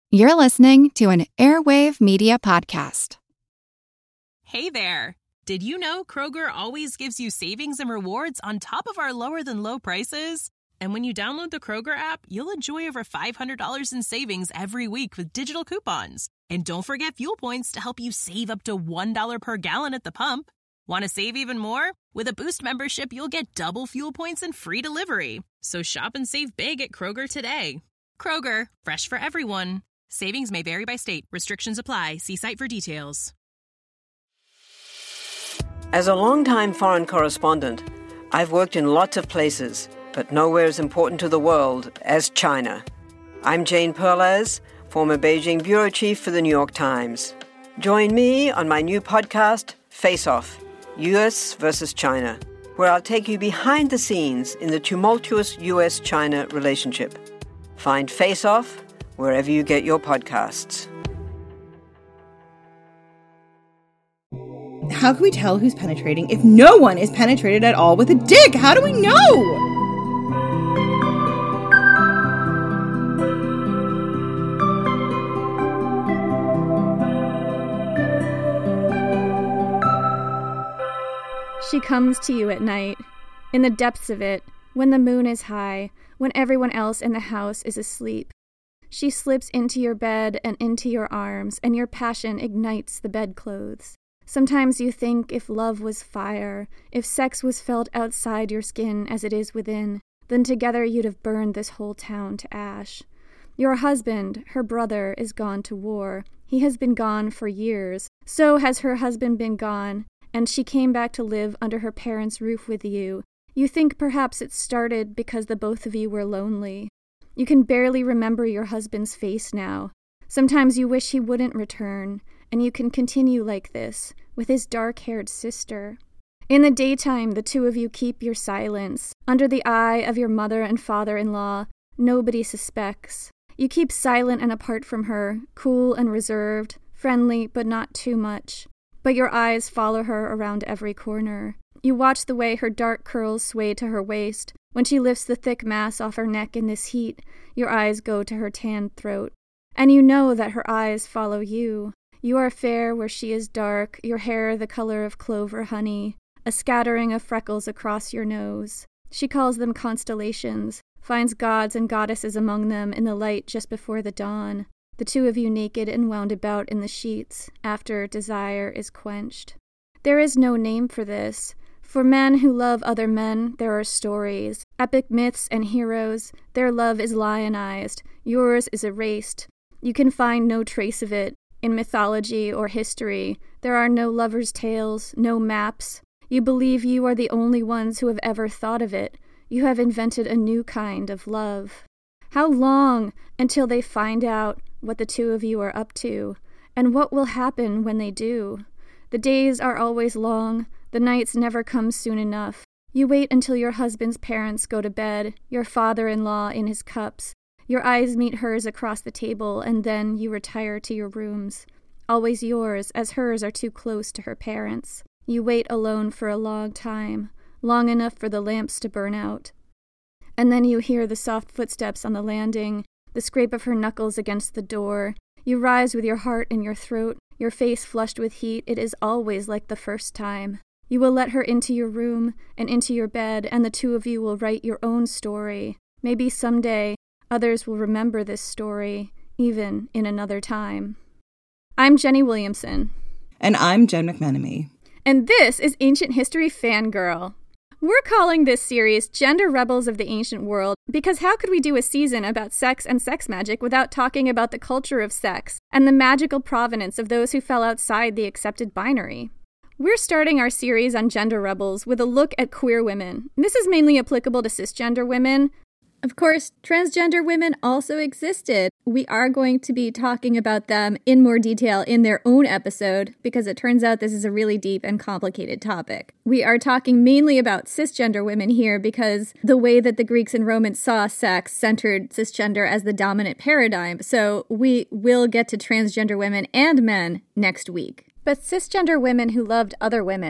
You're listening to an Airwave Media Podcast. Hey there! Did you know Kroger always gives you savings and rewards on top of our lower-than-low prices? And when you download the Kroger app, you'll enjoy over $500 in savings every week with digital coupons. And don't forget fuel points to help you save up to $1 per gallon at the pump. Want to save even more? With a Boost membership, you'll get double fuel points and free delivery. So shop and save big at Kroger today. Kroger, fresh for everyone. Savings may vary by state. Restrictions apply. See site for details. As a longtime foreign correspondent, I've worked in lots of places, but nowhere as important to the world as China. I'm Jane Perlez, former Beijing bureau chief for the New York Times. Join me on my new podcast, Face Off, U.S. versus China, where I'll take you behind the scenes in the tumultuous U.S.-China relationship. Find Face Off wherever you get your podcasts. How can we tell who's penetrating if no one is penetrated at all with a dick? How do we know? She comes to you at night, in the depths of it, when the moon is high, when everyone else in the house is asleep. She slips into your bed and into your arms, and your passion ignites the bedclothes. Sometimes you think if love was fire, if sex was felt outside your skin as it is within, then together you'd have burned this whole town to ash. Your husband, her brother, is gone to war. He has been gone for years. So has her husband been gone, and she came back to live under her parents' roof with you. You think perhaps it started because the both of you were lonely. You can barely remember your husband's face now. Sometimes you wish he wouldn't return, and you can continue like this, with his dark-haired sister. In the daytime, the two of you keep your silence. Under the eye of your mother and father-in-law, nobody suspects. You keep silent and apart from her, cool and reserved, friendly but not too much. But your eyes follow her around every corner. You watch the way her dark curls sway to her waist. When she lifts the thick mass off her neck in this heat, your eyes go to her tanned throat. And you know that her eyes follow you. You are fair where she is dark, your hair the color of clover honey, a scattering of freckles across your nose. She calls them constellations, finds gods and goddesses among them in the light just before the dawn. The two of you naked and wound about in the sheets, after desire is quenched. There is no name for this. For men who love other men, there are stories, epic myths and heroes. Their love is lionized, yours is erased. You can find no trace of it. In mythology or history, there are no lovers' tales, no maps. You believe you are the only ones who have ever thought of it. You have invented a new kind of love. How long until they find out what the two of you are up to, and what will happen when they do? The days are always long, the nights never come soon enough. You wait until your husband's parents go to bed, your father-in-law in his cups. Your eyes meet hers across the table, and then you retire to your rooms. Always yours, as hers are too close to her parents. You wait alone for a long time, long enough for the lamps to burn out. And then you hear the soft footsteps on the landing, the scrape of her knuckles against the door. You rise with your heart in your throat, your face flushed with heat. It is always like the first time. You will let her into your room and into your bed, and the two of you will write your own story. Maybe someday others will remember this story, even in another time. I'm Jenny Williamson. And I'm Jen McMenemy. And this is Ancient History Fangirl. We're calling this series Gender Rebels of the Ancient World because how could we do a season about sex and sex magic without talking about the culture of sex and the magical provenance of those who fell outside the accepted binary? We're starting our series on gender rebels with a look at queer women. This is mainly applicable to cisgender women. Of course, transgender women also existed. We are going to be talking about them in more detail in their own episode because it turns out this is a really deep and complicated topic. We are talking mainly about cisgender women here because the way that the Greeks and Romans saw sex centered cisgender as the dominant paradigm. So we will get to transgender women and men next week. But cisgender women who loved other women,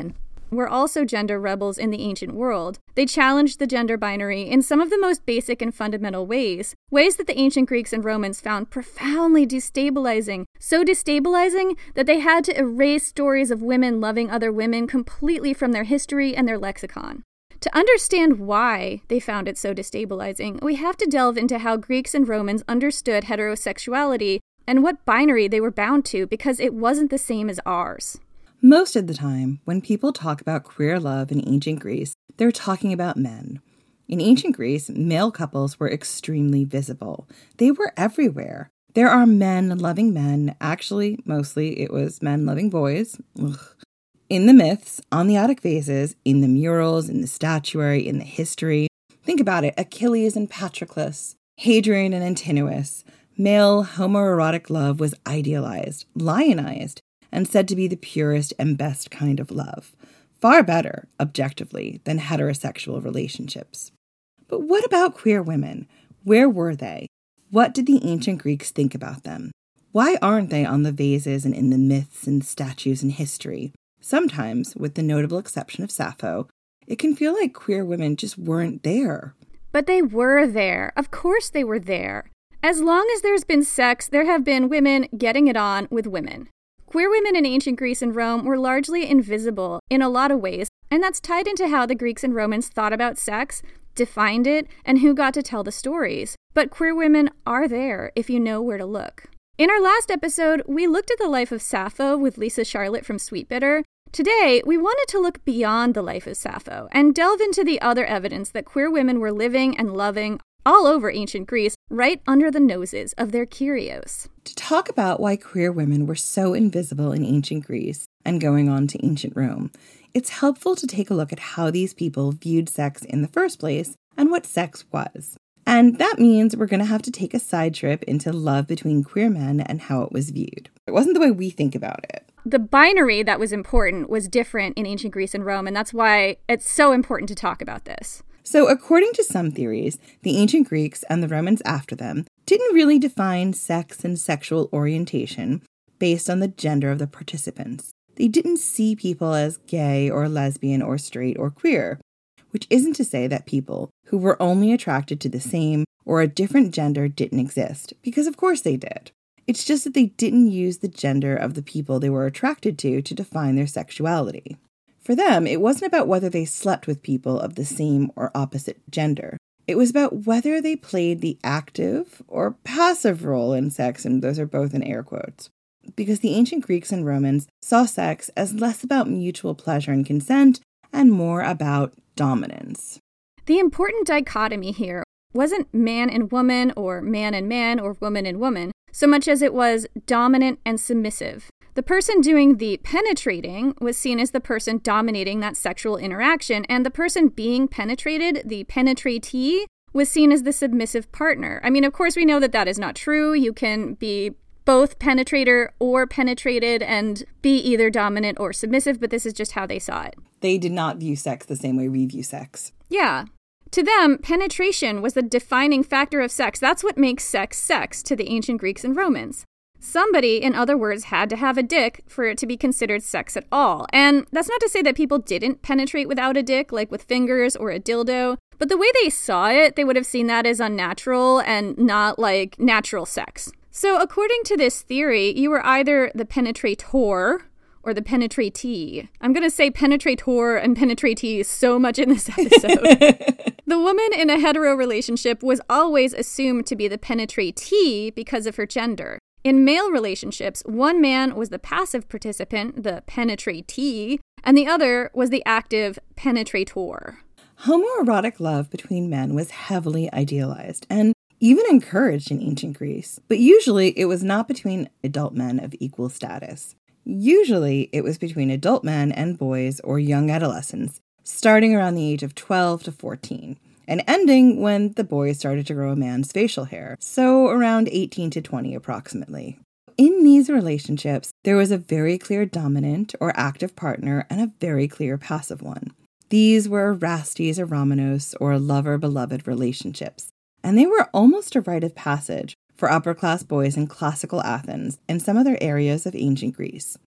were also gender rebels in the ancient world. They challenged the gender binary in some of the most basic and fundamental ways that the ancient Greeks and Romans found profoundly destabilizing, so destabilizing that they had to erase stories of women loving other women completely from their history and their lexicon. To understand why they found it so destabilizing, we have to delve into how Greeks and Romans understood heterosexuality and what binary they were bound to, because it wasn't the same as ours. Most of the time, when people talk about queer love in ancient Greece, they're talking about men. In ancient Greece, male couples were extremely visible. They were everywhere. There are men loving men. Actually, mostly it was men loving boys. Ugh. In the myths, on the Attic vases, in the murals, in the statuary, in the history. Think about it. Achilles and Patroclus, Hadrian and Antinous. Male homoerotic love was idealized, lionized, and said to be the purest and best kind of love. Far better, objectively, than heterosexual relationships. But what about queer women? Where were they? What did the ancient Greeks think about them? Why aren't they on the vases and in the myths and statues and history? Sometimes, with the notable exception of Sappho, it can feel like queer women just weren't there. But they were there. Of course they were there. As long as there's been sex, there have been women getting it on with women. Queer women in ancient Greece and Rome were largely invisible in a lot of ways, and that's tied into how the Greeks and Romans thought about sex, defined it, and who got to tell the stories. But queer women are there if you know where to look. In our last episode, we looked at the life of Sappho with Lisa Charlotte from Sweetbitter. Today, we wanted to look beyond the life of Sappho and delve into the other evidence that queer women were living and loving all over ancient Greece, right under the noses of their Kyrios. To talk about why queer women were so invisible in ancient Greece and going on to ancient Rome, it's helpful to take a look at how these people viewed sex in the first place and what sex was. And that means we're going to have to take a side trip into love between queer men and how it was viewed. It wasn't the way we think about it. The binary that was important was different in ancient Greece and Rome, and that's why it's so important to talk about this. So according to some theories, the ancient Greeks and the Romans after them didn't really define sex and sexual orientation based on the gender of the participants. They didn't see people as gay or lesbian or straight or queer, which isn't to say that people who were only attracted to the same or a different gender didn't exist, because of course they did. It's just that they didn't use the gender of the people they were attracted to define their sexuality. For them, it wasn't about whether they slept with people of the same or opposite gender. It was about whether they played the active or passive role in sex, and those are both in air quotes. Because the ancient Greeks and Romans saw sex as less about mutual pleasure and consent and more about dominance. The important dichotomy here wasn't man and woman or man and man or woman and woman, so much as it was dominant and submissive. The person doing the penetrating was seen as the person dominating that sexual interaction, and the person being penetrated, the penetratee, was seen as the submissive partner. I mean, of course, we know that that is not true. You can be both penetrator or penetrated and be either dominant or submissive, but this is just how they saw it. They did not view sex the same way we view sex. Yeah. To them, penetration was the defining factor of sex. That's what makes sex sex to the ancient Greeks and Romans. Somebody, in other words, had to have a dick for it to be considered sex at all. And that's not to say that people didn't penetrate without a dick, like with fingers or a dildo, but the way they saw it, they would have seen that as unnatural and not like natural sex. So according to this theory, you were either the penetrator or the penetratee. I'm going to say penetrator and penetratee so much in this episode. The woman in a hetero relationship was always assumed to be the penetratee because of her gender. In male relationships, one man was the passive participant, the penetratee, and the other was the active penetrator. Homoerotic love between men was heavily idealized and even encouraged in ancient Greece, but usually it was not between adult men of equal status. Usually it was between adult men and boys or young adolescents, starting around the age of 12 to 14. And ending when the boys started to grow a man's facial hair, so around 18 to 20 approximately. In these relationships, there was a very clear dominant or active partner and a very clear passive one. These were Erastes or Romanos or lover-beloved relationships, and they were almost a rite of passage for upper-class boys in classical Athens and some other areas of ancient Greece.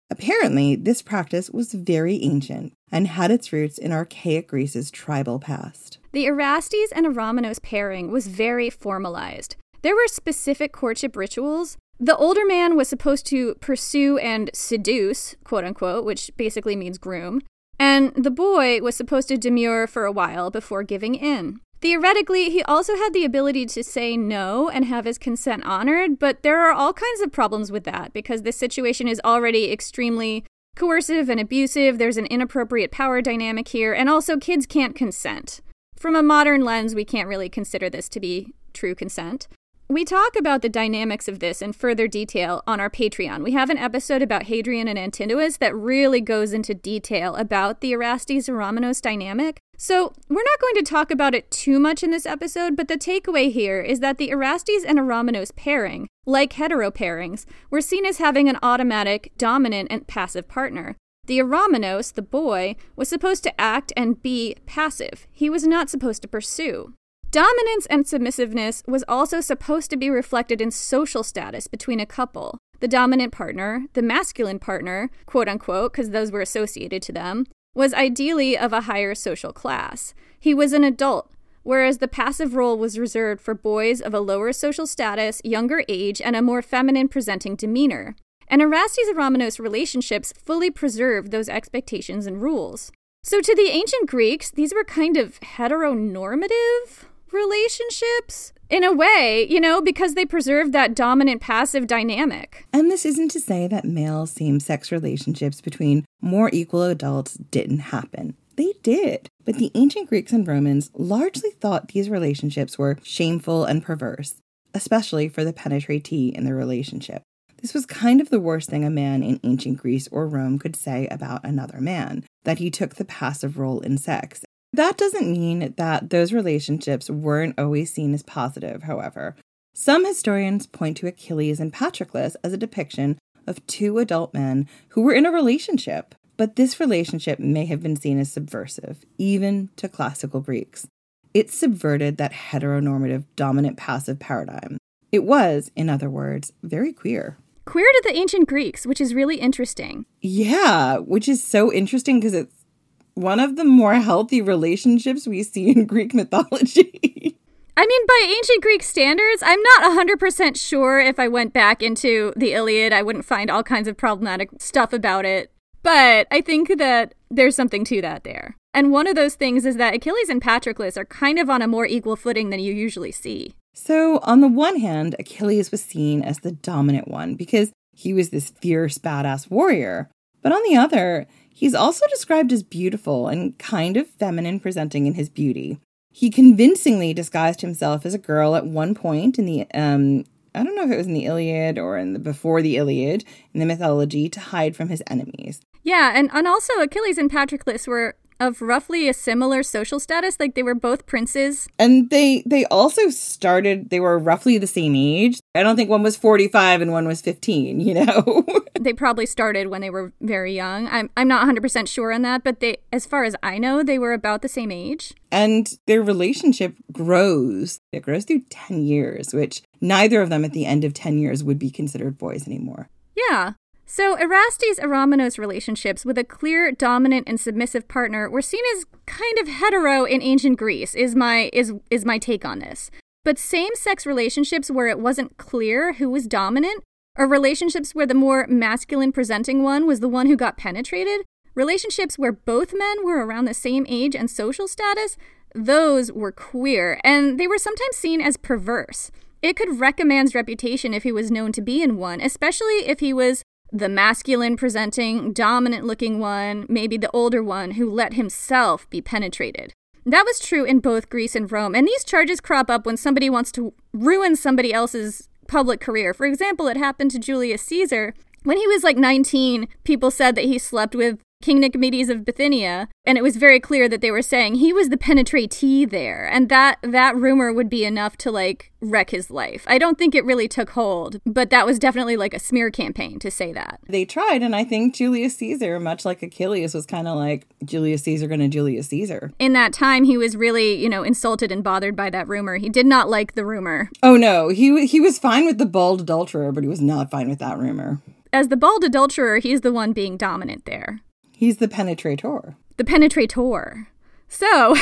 Apparently, this practice was very ancient and had its roots in archaic Greece's tribal past. The Erastes and Eromenos pairing was very formalized. There were specific courtship rituals. The older man was supposed to pursue and seduce, quote-unquote, which basically means groom, and the boy was supposed to demur for a while before giving in. Theoretically, he also had the ability to say no and have his consent honored, but there are all kinds of problems with that because this situation is already extremely coercive and abusive. There's an inappropriate power dynamic here, and also kids can't consent. From a modern lens, we can't really consider this to be true consent. We talk about the dynamics of this in further detail on our Patreon. We have an episode about Hadrian and Antinous that really goes into detail about the Erastes-Eromenos dynamic. So we're not going to talk about it too much in this episode, but the takeaway here is that the Erastes and Eromenos pairing, like hetero pairings, were seen as having an automatic, dominant, and passive partner. The Eromenos, the boy, was supposed to act and be passive. He was not supposed to pursue. Dominance and submissiveness was also supposed to be reflected in social status between a couple. The dominant partner, the masculine partner, quote-unquote, because those were associated to them, was ideally of a higher social class. He was an adult, whereas the passive role was reserved for boys of a lower social status, younger age, and a more feminine-presenting demeanor. And Erastes-Eromenos relationships fully preserved those expectations and rules. So to the ancient Greeks, these were kind of heteronormative relationships in a way, because they preserved that dominant-passive dynamic. And this isn't to say that male same-sex relationships between more equal adults didn't happen. They did. But the ancient Greeks and Romans largely thought these relationships were shameful and perverse, especially for the penetratee in the relationship. This was kind of the worst thing a man in ancient Greece or Rome could say about another man, that he took the passive role in sex. That doesn't mean that those relationships weren't always seen as positive, however. Some historians point to Achilles and Patroclus as a depiction of two adult men who were in a relationship, but this relationship may have been seen as subversive, even to classical Greeks. It subverted that heteronormative dominant-passive paradigm. It was, in other words, very queer. Queer to the ancient Greeks, which is really interesting. Yeah, which is so interesting because it's one of the more healthy relationships we see in Greek mythology. I mean, by ancient Greek standards, I'm not 100% sure if I went back into the Iliad, I wouldn't find all kinds of problematic stuff about it. But I think that there's something to that there. And one of those things is that Achilles and Patroclus are kind of on a more equal footing than you usually see. So, on the one hand, Achilles was seen as the dominant one because he was this fierce, badass warrior. But on the other, he's also described as beautiful and kind of feminine presenting in his beauty. He convincingly disguised himself as a girl at one point in the, I don't know if it was in the Iliad or before the Iliad, in the mythology, to hide from his enemies. Yeah, and also Achilles and Patroclus were of roughly a similar social status, like they were both princes. And they also they were roughly the same age. I don't think one was 45 and one was 15, They probably started when they were very young. I'm not 100% sure on that, but as far as I know, they were about the same age. And their relationship grows. It grows through 10 years, which neither of them at the end of 10 years would be considered boys anymore. Yeah. So Erastes-Eromenos relationships with a clear dominant and submissive partner were seen as kind of hetero in ancient Greece, is my take on this. But same-sex relationships where it wasn't clear who was dominant, or relationships where the more masculine presenting one was the one who got penetrated, relationships where both men were around the same age and social status, those were queer, and they were sometimes seen as perverse. It could wreck a man's reputation if he was known to be in one, especially if he was the masculine-presenting, dominant-looking one, maybe the older one who let himself be penetrated. That was true in both Greece and Rome, and these charges crop up when somebody wants to ruin somebody else's public career. For example, it happened to Julius Caesar. When he was 19, people said that he slept with King Nicomedes of Bithynia, and it was very clear that they were saying he was the penetratee there, and that rumor would be enough to wreck his life. I don't think it really took hold, but that was definitely a smear campaign to say that. They tried, and I think Julius Caesar, much like Achilles, was kind of like Julius Caesar gonna Julius Caesar. In that time, he was really, insulted and bothered by that rumor. He did not like the rumor. Oh no, he was fine with the bald adulterer, but he was not fine with that rumor. as the bald adulterer, he's the one being dominant there. He's the penetrator. The penetrator. So,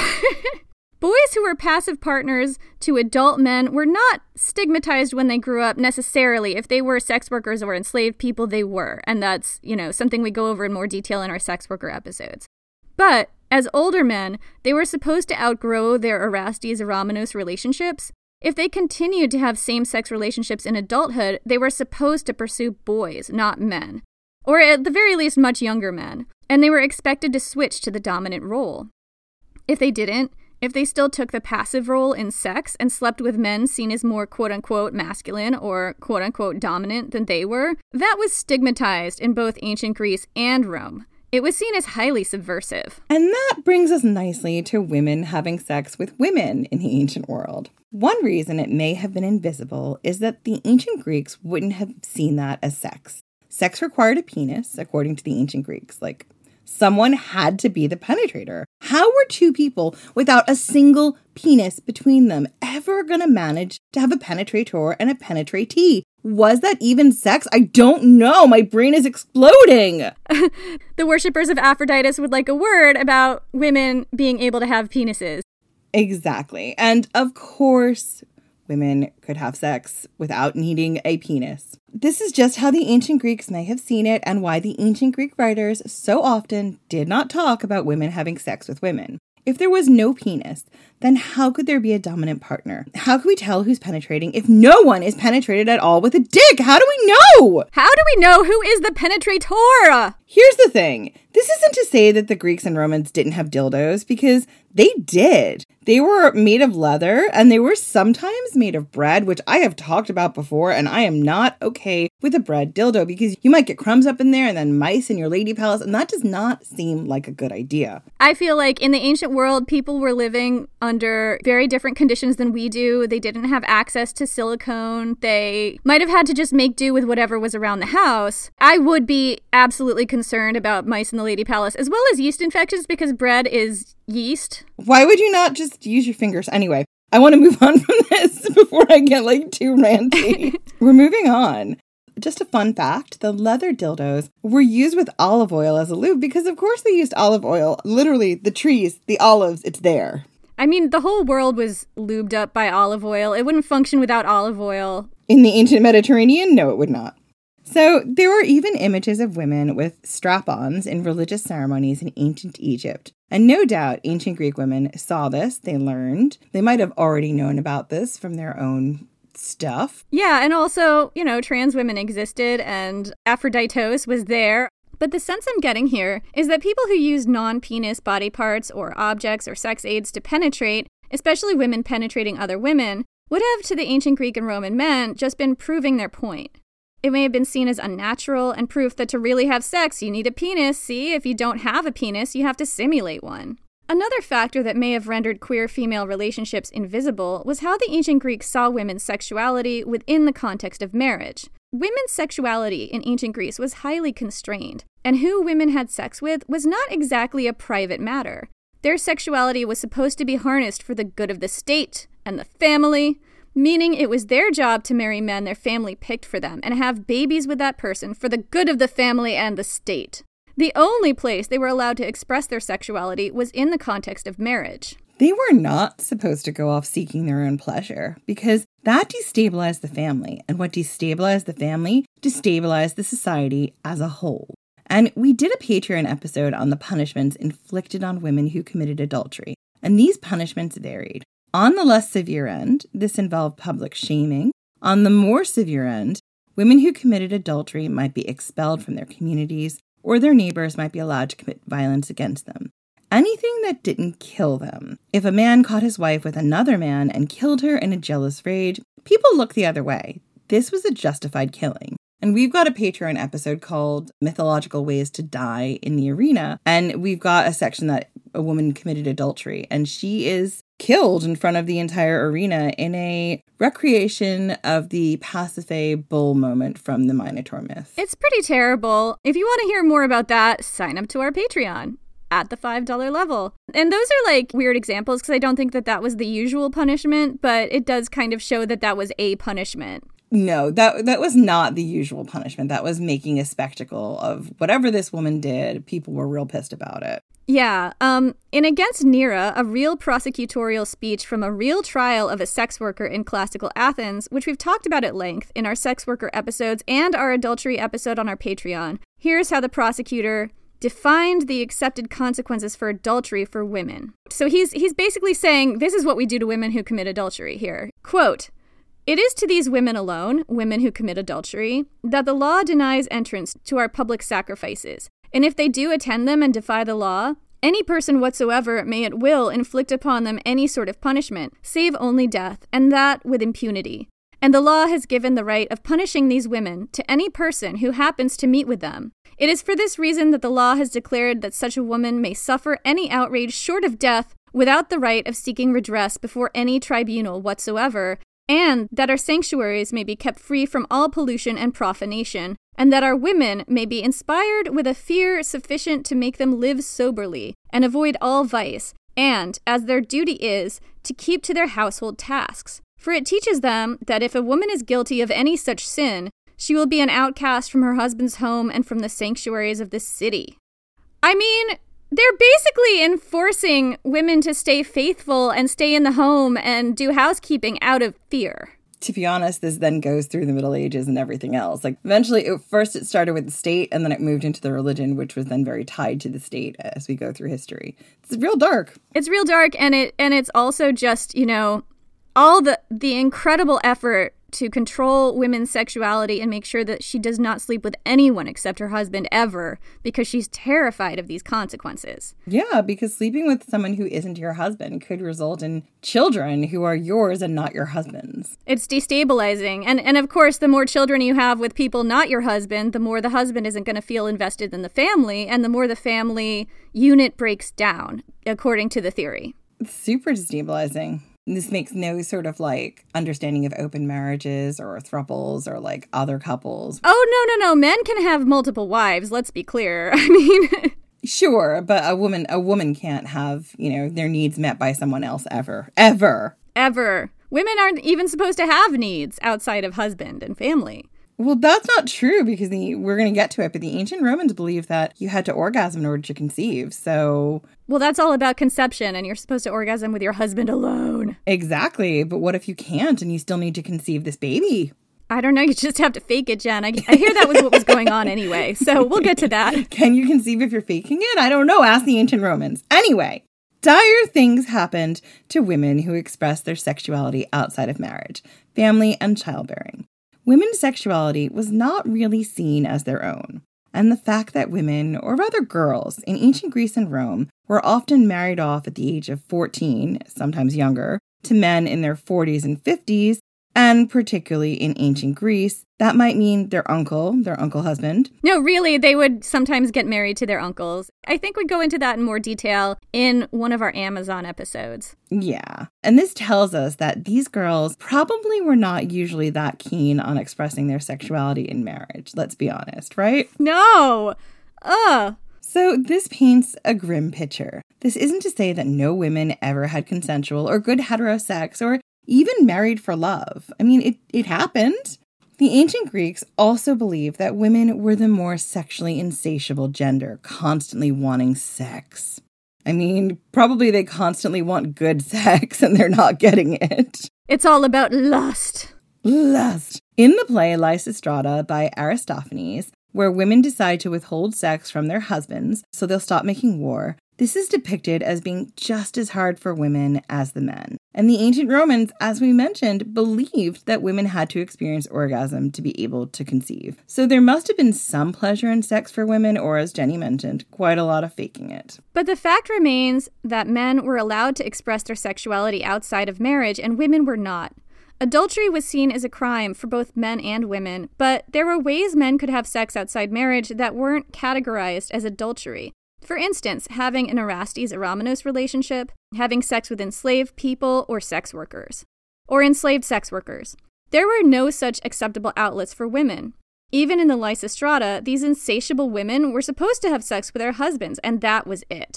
boys who were passive partners to adult men were not stigmatized when they grew up necessarily. If they were sex workers or enslaved people, they were. And that's, something we go over in more detail in our sex worker episodes. But as older men, they were supposed to outgrow their Erastes-Eromenos relationships. If they continued to have same-sex relationships in adulthood, they were supposed to pursue boys, not men. Or at the very least, much younger men. And they were expected to switch to the dominant role. If they didn't, if they still took the passive role in sex and slept with men seen as more quote-unquote masculine or quote-unquote dominant than they were, that was stigmatized in both ancient Greece and Rome. It was seen as highly subversive. And that brings us nicely to women having sex with women in the ancient world. One reason it may have been invisible is that the ancient Greeks wouldn't have seen that as sex. Sex required a penis, according to the ancient Greeks. Someone had to be the penetrator. How were two people without a single penis between them ever going to manage to have a penetrator and a penetratee? Was that even sex? I don't know. My brain is exploding. The worshippers of Aphrodite would like a word about women being able to have penises. Exactly. And of course, women could have sex without needing a penis. This is just how the ancient Greeks may have seen it and why the ancient Greek writers so often did not talk about women having sex with women. If there was no penis, then how could there be a dominant partner? How can we tell who's penetrating if no one is penetrated at all with a dick? How do we know? How do we know who is the penetrator? Here's the thing. This isn't to say that the Greeks and Romans didn't have dildos, because they did. They were made of leather, and they were sometimes made of bread, which I have talked about before, and I am not okay with a bread dildo because you might get crumbs up in there and then mice in your lady palace, and that does not seem like a good idea. I feel like in the ancient world, people were living under very different conditions than we do. They didn't have access to silicone. They might have had to just make do with whatever was around the house. I would be absolutely concerned about mice in the lady palace, as well as yeast infections, because bread is yeast. Why would you not just use your fingers? Anyway, I want to move on from this before I get too ranty. We're moving on. Just a fun fact, the leather dildos were used with olive oil as a lube because of course they used olive oil. Literally, the trees, the olives, it's there. I mean, the whole world was lubed up by olive oil. It wouldn't function without olive oil. In the ancient Mediterranean? No, it would not. So there were even images of women with strap-ons in religious ceremonies in ancient Egypt. And no doubt ancient Greek women saw this, they learned. They might have already known about this from their own stuff. Yeah, and also, trans women existed and Aphroditos was there. But the sense I'm getting here is that people who use non-penis body parts or objects or sex aids to penetrate, especially women penetrating other women, would have to the ancient Greek and Roman men just been proving their point. It may have been seen as unnatural and proof that to really have sex, you need a penis. See, if you don't have a penis, you have to simulate one. Another factor that may have rendered queer female relationships invisible was how the ancient Greeks saw women's sexuality within the context of marriage. Women's sexuality in ancient Greece was highly constrained, and who women had sex with was not exactly a private matter. Their sexuality was supposed to be harnessed for the good of the state and the family, meaning it was their job to marry men their family picked for them and have babies with that person for the good of the family and the state. The only place they were allowed to express their sexuality was in the context of marriage. They were not supposed to go off seeking their own pleasure because that destabilized the family. And what destabilized the family destabilized the society as a whole. And we did a Patreon episode on the punishments inflicted on women who committed adultery. And these punishments varied. On the less severe end, this involved public shaming. On the more severe end, women who committed adultery might be expelled from their communities, or their neighbors might be allowed to commit violence against them. Anything that didn't kill them. If a man caught his wife with another man and killed her in a jealous rage, people looked the other way. This was a justified killing. And we've got a Patreon episode called Mythological Ways to Die in the Arena. And we've got a section that a woman committed adultery. And she is killed in front of the entire arena in a recreation of the Pasiphae bull moment from the Minotaur myth. It's pretty terrible. If you want to hear more about that, sign up to our Patreon at the $5 level. And those are weird examples because I don't think that was the usual punishment, but it does kind of show that was a punishment. No, that was not the usual punishment. That was making a spectacle of whatever this woman did. People were real pissed about it. Yeah, in Against Nera, a real prosecutorial speech from a real trial of a sex worker in classical Athens, which we've talked about at length in our sex worker episodes and our adultery episode on our Patreon, here's how the prosecutor defined the accepted consequences for adultery for women. So he's basically saying, this is what we do to women who commit adultery here. Quote, "It is to these women alone, women who commit adultery, that the law denies entrance to our public sacrifices. And if they do attend them and defy the law, any person whatsoever may at will inflict upon them any sort of punishment, save only death, and that with impunity. And the law has given the right of punishing these women to any person who happens to meet with them. It is for this reason that the law has declared that such a woman may suffer any outrage short of death without the right of seeking redress before any tribunal whatsoever, and that our sanctuaries may be kept free from all pollution and profanation, and that our women may be inspired with a fear sufficient to make them live soberly and avoid all vice, and, as their duty is, to keep to their household tasks. For it teaches them that if a woman is guilty of any such sin, she will be an outcast from her husband's home and from the sanctuaries of the city." I mean, they're basically enforcing women to stay faithful and stay in the home and do housekeeping out of fear. To be honest, this then goes through the Middle Ages and everything else. Like, eventually, first it started with the state, and then it moved into the religion, which was then very tied to the state as we go through history. It's real dark. It's real dark, and it's also just, all the incredible effort to control women's sexuality and make sure that she does not sleep with anyone except her husband ever, because she's terrified of these consequences. Yeah, because sleeping with someone who isn't your husband could result in children who are yours and not your husband's. It's destabilizing. And of course, the more children you have with people not your husband, the more the husband isn't going to feel invested in the family, and the more the family unit breaks down, according to the theory. It's super destabilizing. This makes no sort of understanding of open marriages or thruples or other couples. Oh, no. Men can have multiple wives. Let's be clear. I mean, sure, but a woman can't have, their needs met by someone else ever. Women aren't even supposed to have needs outside of husband and family. Well, that's not true, because we're going to get to it, but the ancient Romans believed that you had to orgasm in order to conceive, so... Well, that's all about conception, and you're supposed to orgasm with your husband alone. Exactly, but what if you can't and you still need to conceive this baby? I don't know, you just have to fake it, Jen. I hear that was what was going on anyway, so we'll get to that. Can you conceive if you're faking it? I don't know, ask the ancient Romans. Anyway, dire things happened to women who expressed their sexuality outside of marriage, family, and childbearing. Women's sexuality was not really seen as their own, and the fact that women, or rather girls, in ancient Greece and Rome were often married off at the age of 14, sometimes younger, to men in their 40s and 50s, and particularly in ancient Greece, that might mean their uncle husband. No, really, they would sometimes get married to their uncles. I think we go into that in more detail in one of our Amazon episodes. Yeah, and this tells us that these girls probably were not usually that keen on expressing their sexuality in marriage, let's be honest, right? No! So this paints a grim picture. This isn't to say that no women ever had consensual or good hetero sex or even married for love. I mean, it happened. The ancient Greeks also believed that women were the more sexually insatiable gender, constantly wanting sex. I mean, probably they constantly want good sex and they're not getting it. It's all about lust. Lust. In the play Lysistrata by Aristophanes, where women decide to withhold sex from their husbands so they'll stop making war, this is depicted as being just as hard for women as the men. And the ancient Romans, as we mentioned, believed that women had to experience orgasm to be able to conceive. So there must have been some pleasure in sex for women, or as Jenny mentioned, quite a lot of faking it. But the fact remains that men were allowed to express their sexuality outside of marriage, and women were not. Adultery was seen as a crime for both men and women, but there were ways men could have sex outside marriage that weren't categorized as adultery. For instance, having an Erastes-Eromenos relationship, having sex with enslaved people or sex workers, or enslaved sex workers. There were no such acceptable outlets for women. Even in the Lysistrata, these insatiable women were supposed to have sex with their husbands, and that was it.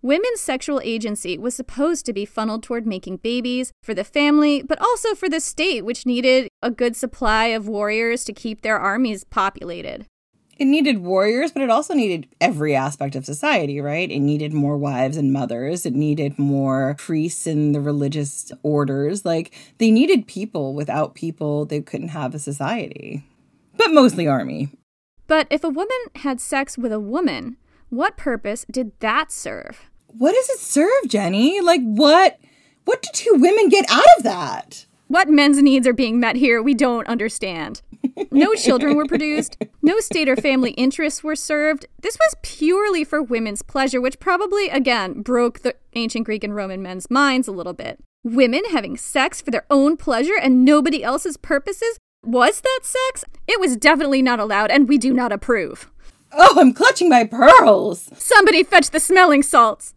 Women's sexual agency was supposed to be funneled toward making babies for the family, but also for the state, which needed a good supply of warriors to keep their armies populated. It needed warriors, but it also needed every aspect of society, right? It needed more wives and mothers. It needed more priests in the religious orders. Like, they needed people. Without people, they couldn't have a society. But mostly army. But if a woman had sex with a woman, what purpose did that serve? What does it serve, Jenny? Like, what do two women get out of that? What men's needs are being met here, we don't understand. No children were produced. No state or family interests were served. This was purely for women's pleasure, which probably, again, broke the ancient Greek and Roman men's minds a little bit. Women having sex for their own pleasure and nobody else's purposes? Was that sex? It was definitely not allowed, and we do not approve. Oh, I'm clutching my pearls. Somebody fetch the smelling salts.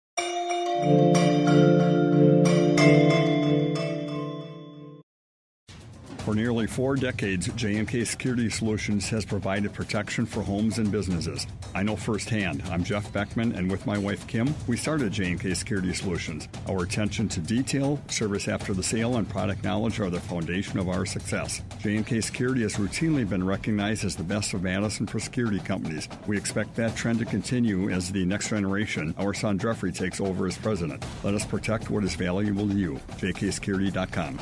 For nearly 4 decades, J&K Security Solutions has provided protection for homes and businesses. I know firsthand. I'm Jeff Beckman, and with my wife, Kim, we started J&K Security Solutions. Our attention to detail, service after the sale, and product knowledge are the foundation of our success. J&K Security has routinely been recognized as the best of Madison for security companies. We expect that trend to continue as the next generation, our son Jeffrey, takes over as president. Let us protect what is valuable to you. jksecurity.com.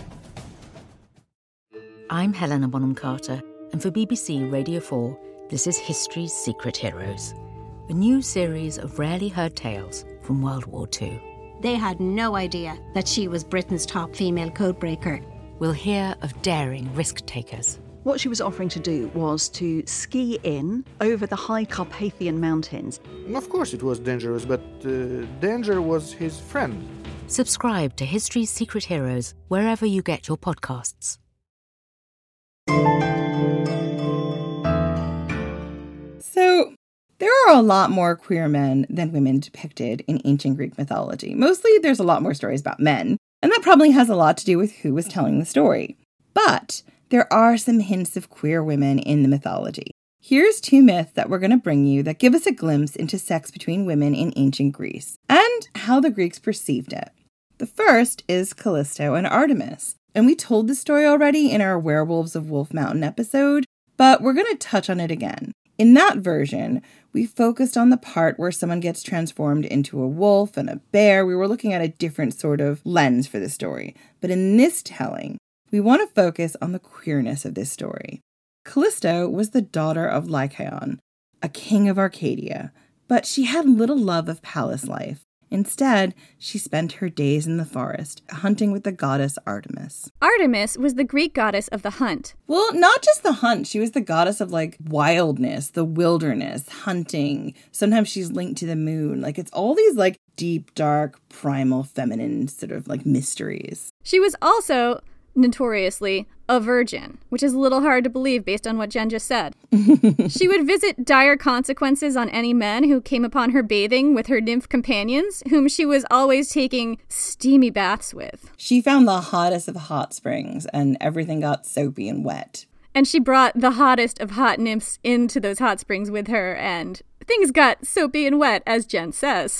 I'm Helena Bonham Carter, and for BBC Radio 4, this is History's Secret Heroes, a new series of rarely heard tales from World War II. They had no idea that she was Britain's top female codebreaker. We'll hear of daring risk-takers. What she was offering to do was to ski in over the high Carpathian Mountains. Of course it was dangerous, but danger was his friend. Subscribe to History's Secret Heroes wherever you get your podcasts. So, there are a lot more queer men than women depicted in ancient Greek mythology. Mostly, there's a lot more stories about men, and that probably has a lot to do with who was telling the story. But there are some hints of queer women in the mythology. Here's 2 myths that we're going to bring you that give us a glimpse into sex between women in ancient Greece, and how the Greeks perceived it. The first is Callisto and Artemis. And we told this story already in our Werewolves of Wolf Mountain episode, but we're going to touch on it again. In that version, we focused on the part where someone gets transformed into a wolf and a bear. We were looking at a different sort of lens for the story. But in this telling, we want to focus on the queerness of this story. Callisto was the daughter of Lycaon, a king of Arcadia, but she had little love of palace life. Instead, she spent her days in the forest, hunting with the goddess Artemis. Artemis was the Greek goddess of the hunt. Well, not just the hunt. She was the goddess of, wildness, the wilderness, hunting. Sometimes she's linked to the moon. It's all these, deep, dark, primal, feminine sort of, mysteries. She was also, notoriously, a virgin, which is a little hard to believe based on what Jen just said. She would visit dire consequences on any men who came upon her bathing with her nymph companions, whom she was always taking steamy baths with. She found the hottest of hot springs, and everything got soapy and wet. And she brought the hottest of hot nymphs into those hot springs with her, and things got soapy and wet, as Jen says.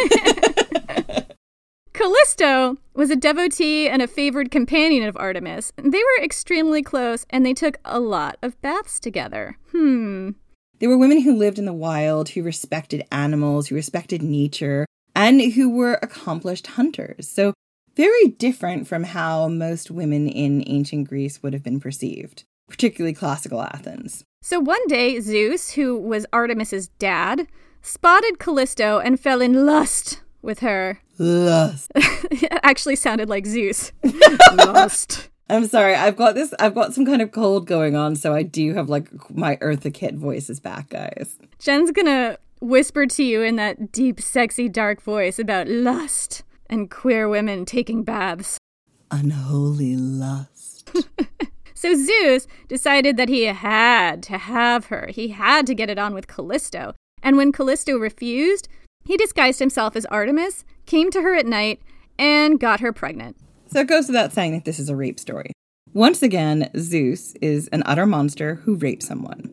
Callisto was a devotee and a favored companion of Artemis. They were extremely close, and they took a lot of baths together. They were women who lived in the wild, who respected animals, who respected nature, and who were accomplished hunters. So very different from how most women in ancient Greece would have been perceived, particularly classical Athens. So one day, Zeus, who was Artemis's dad, spotted Callisto and fell in lust with her. Lust. It actually sounded like Zeus. Lust. I'm sorry, I've got some kind of cold going on, so I do have my Eartha Kitt voice is back, guys. Jen's gonna whisper to you in that deep, sexy, dark voice about lust and queer women taking baths. Unholy lust. So Zeus decided that he had to have her. He had to get it on with Callisto. And when Callisto refused, he disguised himself as Artemis, came to her at night, and got her pregnant. So it goes without saying that this is a rape story. Once again, Zeus is an utter monster who raped someone.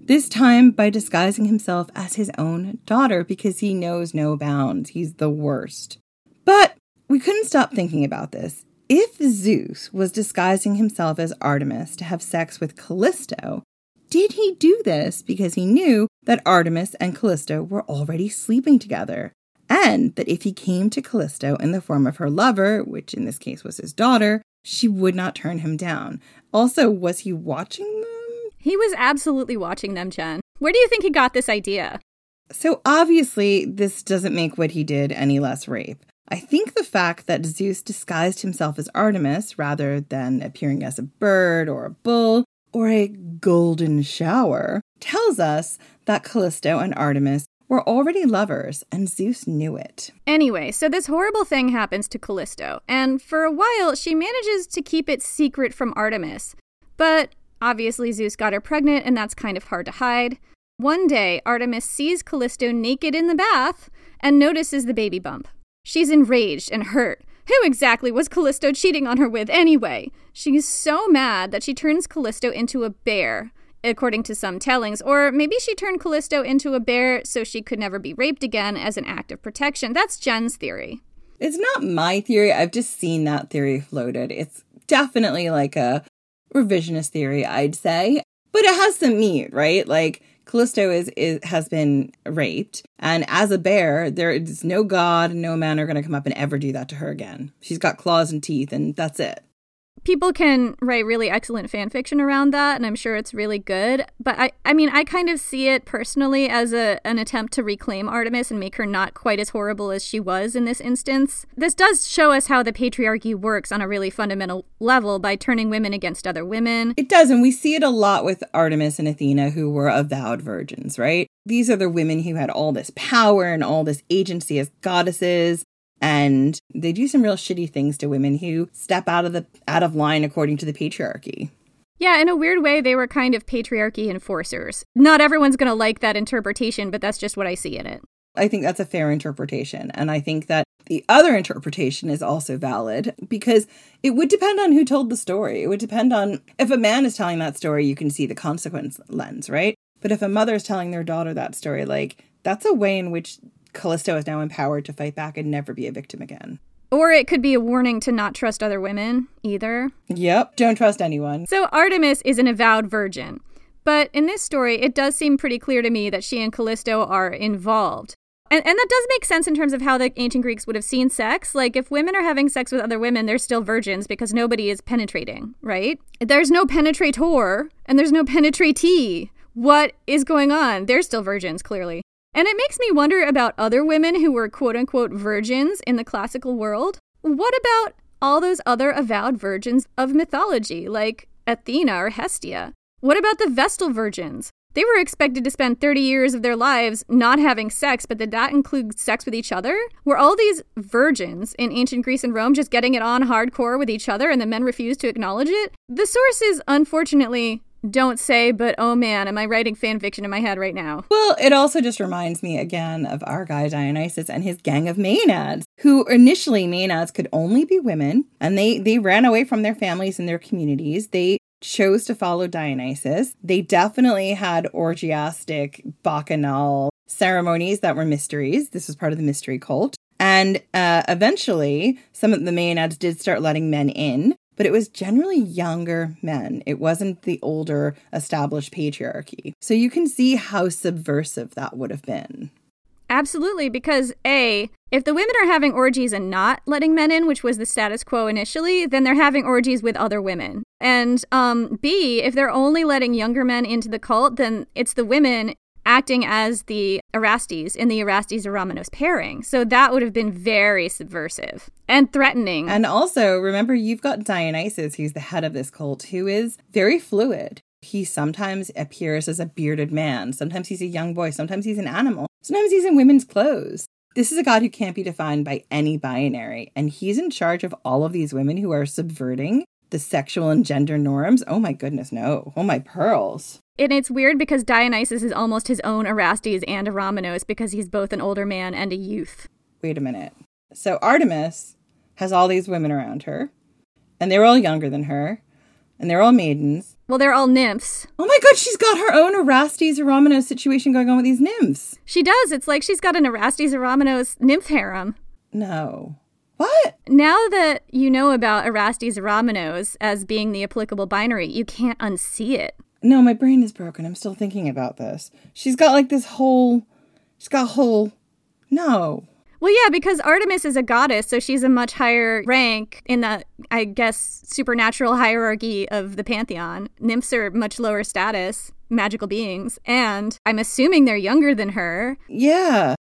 this time by disguising himself as his own daughter because he knows no bounds. He's the worst. But we couldn't stop thinking about this. If Zeus was disguising himself as Artemis to have sex with Callisto, did he do this because he knew that Artemis and Callisto were already sleeping together? And that if he came to Callisto in the form of her lover, which in this case was his daughter, she would not turn him down. Also, was he watching them? He was absolutely watching them, Jen. Where do you think he got this idea? So obviously, this doesn't make what he did any less rape. I think the fact that Zeus disguised himself as Artemis rather than appearing as a bird or a bull or a golden shower tells us that Callisto and Artemis were already lovers, and Zeus knew it. Anyway, so this horrible thing happens to Callisto, and for a while she manages to keep it secret from Artemis. But obviously Zeus got her pregnant, and that's kind of hard to hide. One day, Artemis sees Callisto naked in the bath and notices the baby bump. She's enraged and hurt. Who exactly was Callisto cheating on her with anyway? She's so mad that she turns Callisto into a bear, according to some tellings, or maybe she turned Callisto into a bear so she could never be raped again as an act of protection. That's Jen's theory. It's not my theory. I've just seen that theory floated. It's definitely like a revisionist theory, I'd say. But it has some meat, right? Like, Callisto has been raped, and as a bear, there is no god, no man are going to come up and ever do that to her again. She's got claws and teeth, and that's it. People can write really excellent fan fiction around that, and I'm sure it's really good. But I kind of see it personally as an attempt to reclaim Artemis and make her not quite as horrible as she was in this instance. This does show us how the patriarchy works on a really fundamental level by turning women against other women. It does, and we see it a lot with Artemis and Athena, who were avowed virgins, right? These are the women who had all this power and all this agency as goddesses. And they do some real shitty things to women who step out of line according to the patriarchy. Yeah, in a weird way, they were kind of patriarchy enforcers. Not everyone's going to like that interpretation, but that's just what I see in it. I think that's a fair interpretation. And I think that the other interpretation is also valid because it would depend on who told the story. It would depend on if a man is telling that story, you can see the consequence lens, right? But if a mother is telling their daughter that story, like, that's a way in which Callisto is now empowered to fight back and never be a victim again. Or it could be a warning to not trust other women either. Yep, don't trust anyone. So Artemis is an avowed virgin. But in this story, it does seem pretty clear to me that she and Callisto are involved. And that does make sense in terms of how the ancient Greeks would have seen sex. Like, if women are having sex with other women, they're still virgins because nobody is penetrating, right? There's no penetrator and there's no penetratee. What is going on? They're still virgins, clearly. And it makes me wonder about other women who were quote-unquote virgins in the classical world. What about all those other avowed virgins of mythology, like Athena or Hestia? What about the Vestal virgins? They were expected to spend 30 years of their lives not having sex, but did that include sex with each other? Were all these virgins in ancient Greece and Rome just getting it on hardcore with each other and the men refused to acknowledge it? The sources, unfortunately, don't say, but oh man, am I writing fan fiction in my head right now? Well, it also just reminds me again of our guy Dionysus and his gang of Maenads, who initially Maenads could only be women, and they ran away from their families and their communities. They chose to follow Dionysus. They definitely had orgiastic, bacchanal ceremonies that were mysteries. This was part of the mystery cult. And eventually, some of the Maenads did start letting men in. But it was generally younger men. It wasn't the older established patriarchy. So you can see how subversive that would have been. Absolutely, because A, if the women are having orgies and not letting men in, which was the status quo initially, then they're having orgies with other women. And B, if they're only letting younger men into the cult, then it's the women acting as the Erastes in the Erastes-Eromenos pairing. So that would have been very subversive and threatening. And also, remember, you've got Dionysus, who's the head of this cult, who is very fluid. He sometimes appears as a bearded man. Sometimes he's a young boy. Sometimes he's an animal. Sometimes he's in women's clothes. This is a god who can't be defined by any binary. And he's in charge of all of these women who are subverting the sexual and gender norms. Oh my goodness, no. Oh my pearls. And it's weird because Dionysus is almost his own Erastes and Eromenos because he's both an older man and a youth. Wait a minute. So Artemis has all these women around her, and they're all younger than her. And they're all maidens. Well, they're all nymphs. Oh my god, she's got her own Erastes Eromenos situation going on with these nymphs. She does. It's like she's got an Erastes Eromenos nymph harem. No. What? Now that you know about Erastes Eromenos as being the applicable binary, you can't unsee it. No, my brain is broken. I'm still thinking about this. She's got like this whole... No. Well, yeah, because Artemis is a goddess, so she's a much higher rank in the, I guess, supernatural hierarchy of the pantheon. Nymphs are much lower status, magical beings, and I'm assuming they're younger than her. Yeah.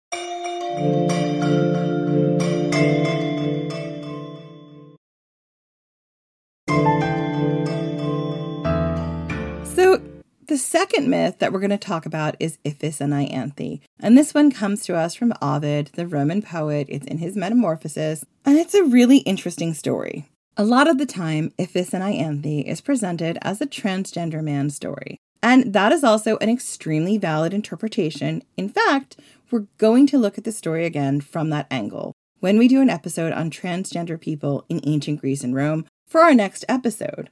So, the second myth that we're going to talk about is Iphis and Ianthe. And this one comes to us from Ovid, the Roman poet. It's in his Metamorphoses, and it's a really interesting story. A lot of the time, Iphis and Ianthe is presented as a transgender man's story. And that is also an extremely valid interpretation. In fact, we're going to look at the story again from that angle when we do an episode on transgender people in ancient Greece and Rome for our next episode.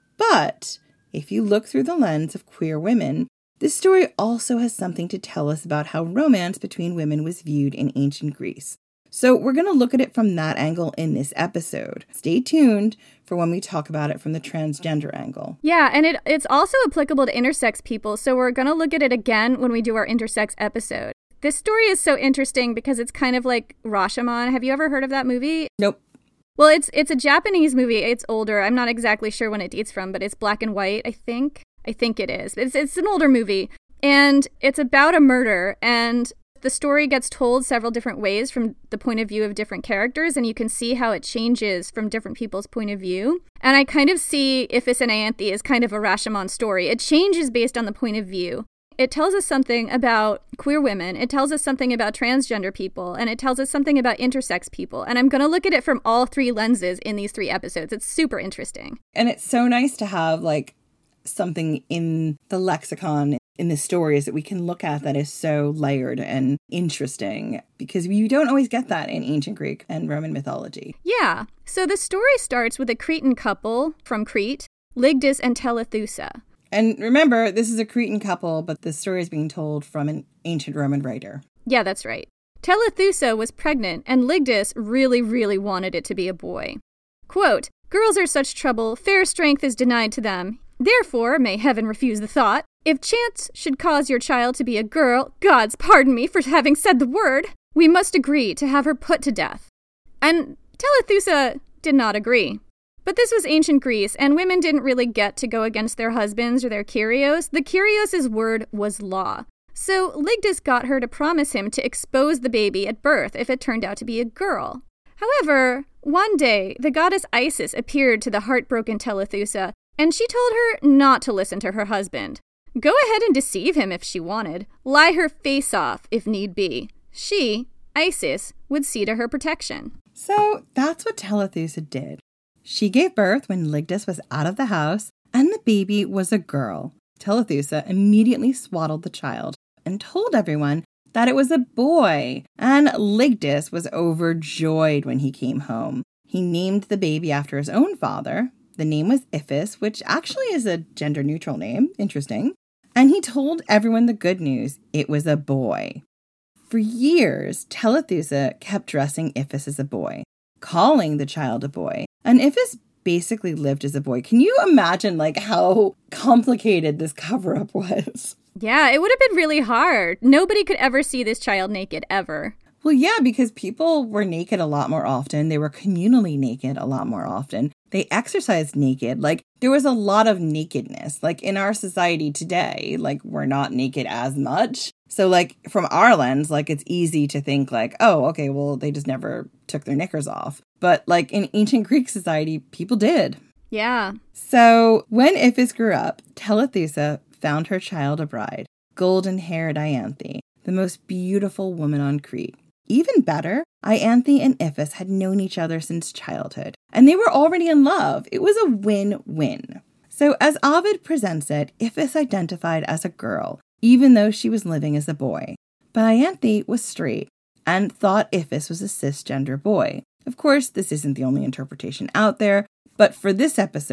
But if you look through the lens of queer women, this story also has something to tell us about how romance between women was viewed in ancient Greece. So we're going to look at it from that angle in this episode. Stay tuned for when we talk about it from the transgender angle. Yeah, and it's also applicable to intersex people, so we're going to look at it again when we do our intersex episode. This story is so interesting because it's kind of like Rashomon. Have you ever heard of that movie? Nope. Well, it's a Japanese movie. It's older. I'm not exactly sure when it dates from, but it's black and white, I think. I think it is. It's an older movie, and it's about a murder, and the story gets told several different ways from the point of view of different characters, and you can see how it changes from different people's point of view. And I kind of see Iphis and Ianthe as kind of a Rashomon story. It changes based on the point of view. It tells us something about queer women, it tells us something about transgender people, and it tells us something about intersex people. And I'm going to look at it from all three lenses in these 3 episodes. It's super interesting. And it's so nice to have like something in the lexicon in the stories that we can look at that is so layered and interesting, because you don't always get that in ancient Greek and Roman mythology. Yeah. So the story starts with a Cretan couple from Crete, Lygdis and Telethusa. And remember, this is a Cretan couple, but the story is being told from an ancient Roman writer. Yeah, that's right. Telethusa was pregnant, and Lygdis really, really wanted it to be a boy. Quote, "Girls are such trouble, fair strength is denied to them. Therefore, may heaven refuse the thought, if chance should cause your child to be a girl, gods pardon me for having said the word, we must agree to have her put to death." And Telethusa did not agree. But this was ancient Greece, and women didn't really get to go against their husbands or their Kyrios. The Kyrios' word was law. So Lygdis got her to promise him to expose the baby at birth if it turned out to be a girl. However, one day, the goddess Isis appeared to the heartbroken Telethusa, and she told her not to listen to her husband. Go ahead and deceive him if she wanted. Lie her face off if need be. She, Isis, would see to her protection. So that's what Telethusa did. She gave birth when Lygdis was out of the house, and the baby was a girl. Telethusa immediately swaddled the child and told everyone that it was a boy, and Lygdis was overjoyed when he came home. He named the baby after his own father. The name was Iphis, which actually is a gender-neutral name. Interesting. And he told everyone the good news. It was a boy. For years, Telethusa kept dressing Iphis as a boy, calling the child a boy. And Iphis basically lived as a boy. Can you imagine like how complicated this cover-up was? Yeah, it would have been really hard. Nobody could ever see this child naked, ever. Well, yeah, because people were naked a lot more often. They were communally naked a lot more often. They exercised naked. Like, there was a lot of nakedness. Like, in our society today, like, we're not naked as much. So, like, from our lens, like, it's easy to think, like, oh, okay, well, they just never took their knickers off. But, like, in ancient Greek society, people did. Yeah. So, when Iphis grew up, Telethusa found her child a bride, golden-haired Ianthe, the most beautiful woman on Crete. Even better, Ianthe and Iphis had known each other since childhood, and they were already in love. It was a win-win. So as Ovid presents it, Iphis identified as a girl, even though she was living as a boy. But Ianthe was straight and thought Iphis was a cisgender boy. Of course, this isn't the only interpretation out there, but for this episode,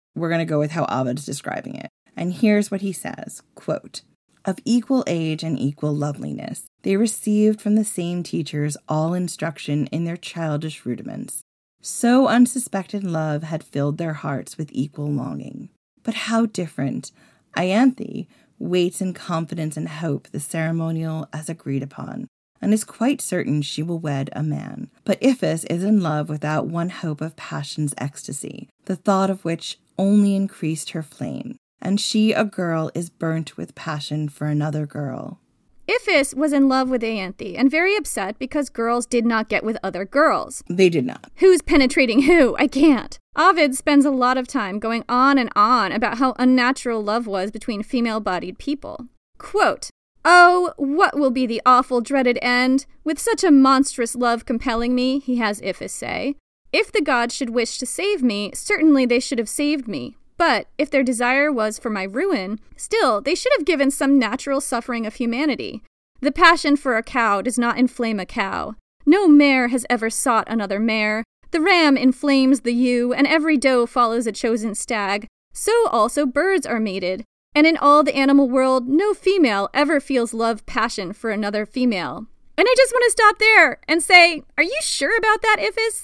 we're going to go with how Ovid's describing it. And here's what he says, quote, "Of equal age and equal loveliness, they received from the same teachers all instruction in their childish rudiments. So unsuspected love had filled their hearts with equal longing. But how different! Ianthe waits in confidence and hope the ceremonial as agreed upon, and is quite certain she will wed a man. But Iphis is in love without one hope of passion's ecstasy, the thought of which only increased her flame. And she, a girl, is burnt with passion for another girl." Iphis was in love with Ianthe and very upset because girls did not get with other girls. They did not. Who's penetrating who? I can't. Ovid spends a lot of time going on and on about how unnatural love was between female-bodied people. Quote, "Oh, what will be the awful dreaded end? With such a monstrous love compelling me," he has Iphis say. "If the gods should wish to save me, certainly they should have saved me. But if their desire was for my ruin, still they should have given some natural suffering of humanity. The passion for a cow does not inflame a cow. No mare has ever sought another mare. The ram inflames the ewe, and every doe follows a chosen stag. So also birds are mated. And in all the animal world, no female ever feels love passion for another female." And I just want to stop there and say, are you sure about that, Iphis?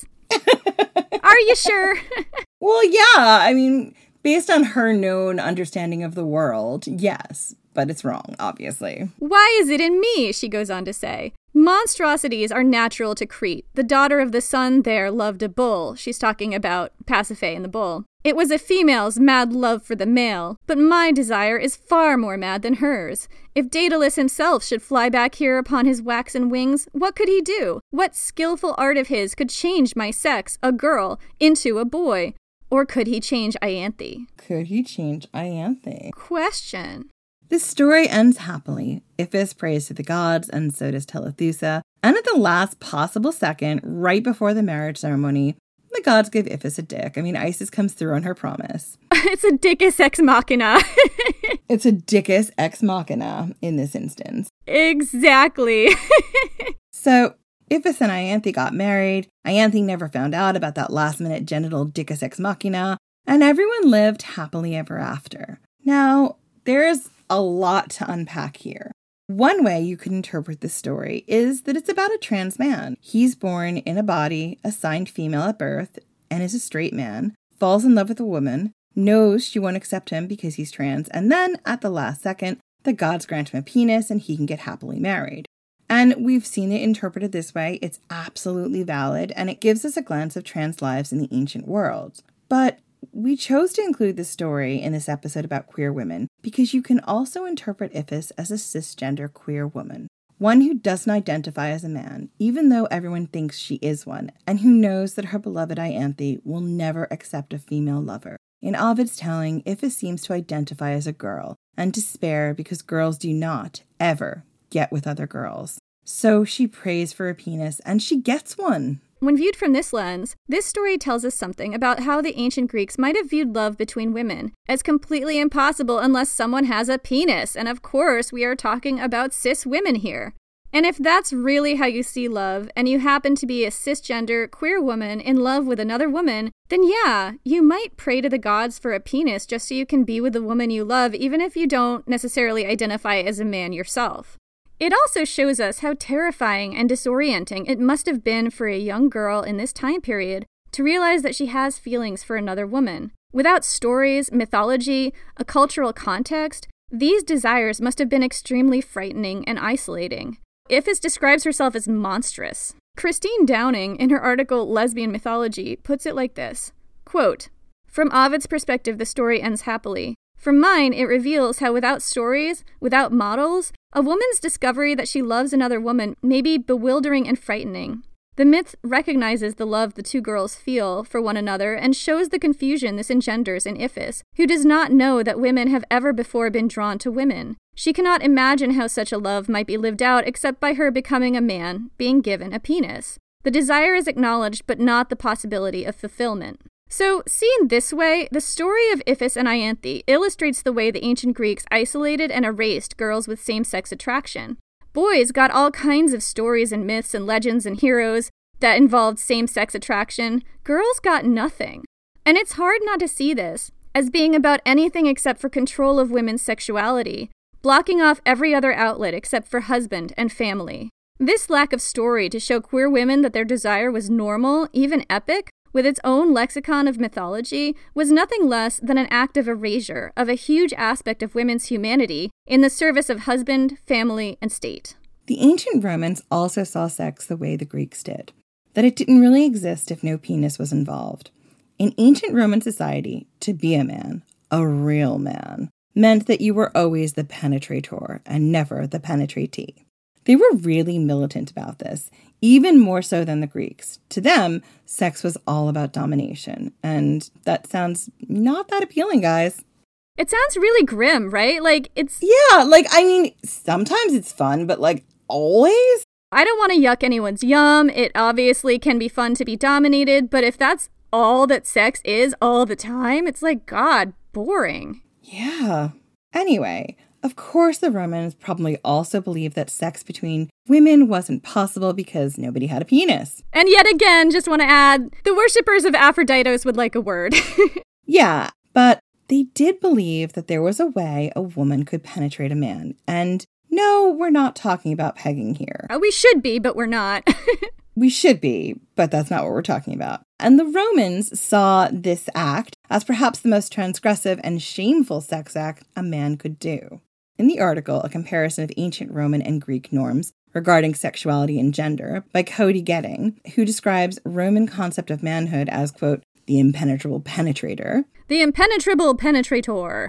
Are you sure? Well, yeah, I mean, based on her known understanding of the world, yes, but it's wrong, obviously. "Why is it in me?" she goes on to say. "Monstrosities are natural to Crete. The daughter of the sun there loved a bull." She's talking about Pasiphae and the bull. "It was a female's mad love for the male, but my desire is far more mad than hers. If Daedalus himself should fly back here upon his waxen wings, what could he do? What skillful art of his could change my sex, a girl, into a boy? Or could he change Ianthe?" Could he change Ianthe? Question. This story ends happily. Iphis prays to the gods, and so does Telethusa. And at the last possible second, right before the marriage ceremony, the gods give Iphis a dick. I mean, Isis comes through on her promise. It's a dickus ex machina. It's a dickus ex machina in this instance. Exactly. So, Iphis and Ianthe got married. Ianthe never found out about that last-minute genital dickus ex machina, and everyone lived happily ever after. Now, there's a lot to unpack here. One way you could interpret this story is that it's about a trans man. He's born in a body assigned female at birth and is a straight man, falls in love with a woman, knows she won't accept him because he's trans, and then, at the last second, the gods grant him a penis and he can get happily married. And we've seen it interpreted this way. It's absolutely valid, and it gives us a glance of trans lives in the ancient world. But we chose to include this story in this episode about queer women because you can also interpret Iphis as a cisgender queer woman, one who doesn't identify as a man, even though everyone thinks she is one, and who knows that her beloved Ianthe will never accept a female lover. In Ovid's telling, Iphis seems to identify as a girl and despair because girls do not, ever, get with other girls. So she prays for a penis, and she gets one. When viewed from this lens, this story tells us something about how the ancient Greeks might have viewed love between women as completely impossible unless someone has a penis. And of course, we are talking about cis women here. And if that's really how you see love, and you happen to be a cisgender queer woman in love with another woman, then yeah, you might pray to the gods for a penis just so you can be with the woman you love, even if you don't necessarily identify as a man yourself. It also shows us how terrifying and disorienting it must have been for a young girl in this time period to realize that she has feelings for another woman. Without stories, mythology, a cultural context, these desires must have been extremely frightening and isolating. Iphis describes herself as monstrous. Christine Downing, in her article Lesbian Mythology, puts it like this, quote, "From Ovid's perspective, the story ends happily. From mine, it reveals how without stories, without models, a woman's discovery that she loves another woman may be bewildering and frightening. The myth recognizes the love the two girls feel for one another and shows the confusion this engenders in Iphis, who does not know that women have ever before been drawn to women. She cannot imagine how such a love might be lived out except by her becoming a man, being given a penis. The desire is acknowledged, but not the possibility of fulfillment." So, seen this way, the story of Iphis and Ianthe illustrates the way the ancient Greeks isolated and erased girls with same-sex attraction. Boys got all kinds of stories and myths and legends and heroes that involved same-sex attraction. Girls got nothing. And it's hard not to see this, as being about anything except for control of women's sexuality, blocking off every other outlet except for husband and family. This lack of story to show queer women that their desire was normal, even epic, with its own lexicon of mythology, was nothing less than an act of erasure of a huge aspect of women's humanity in the service of husband, family, and state. The ancient Romans also saw sex the way the Greeks did, that it didn't really exist if no penis was involved. In ancient Roman society, to be a man, a real man, meant that you were always the penetrator and never the penetratee. They were really militant about this, even more so than the Greeks. To them, sex was all about domination, and that sounds not that appealing, guys. It sounds really grim, right? Sometimes it's fun, but always? I don't want to yuck anyone's yum. It obviously can be fun to be dominated, but if that's all that sex is all the time, it's God, boring. Yeah. Anyway, of course the Romans probably also believed that sex between women wasn't possible because nobody had a penis. And yet again, just want to add, the worshippers of Aphrodite would like a word. Yeah, but they did believe that there was a way a woman could penetrate a man. And no, we're not talking about pegging here. We should be, but we're not. We should be, but that's not what we're talking about. And the Romans saw this act as perhaps the most transgressive and shameful sex act a man could do. In the article, A Comparison of Ancient Roman and Greek Norms Regarding Sexuality and Gender by Cody Getting, who describes Roman concept of manhood as, quote, the impenetrable penetrator. The impenetrable penetrator.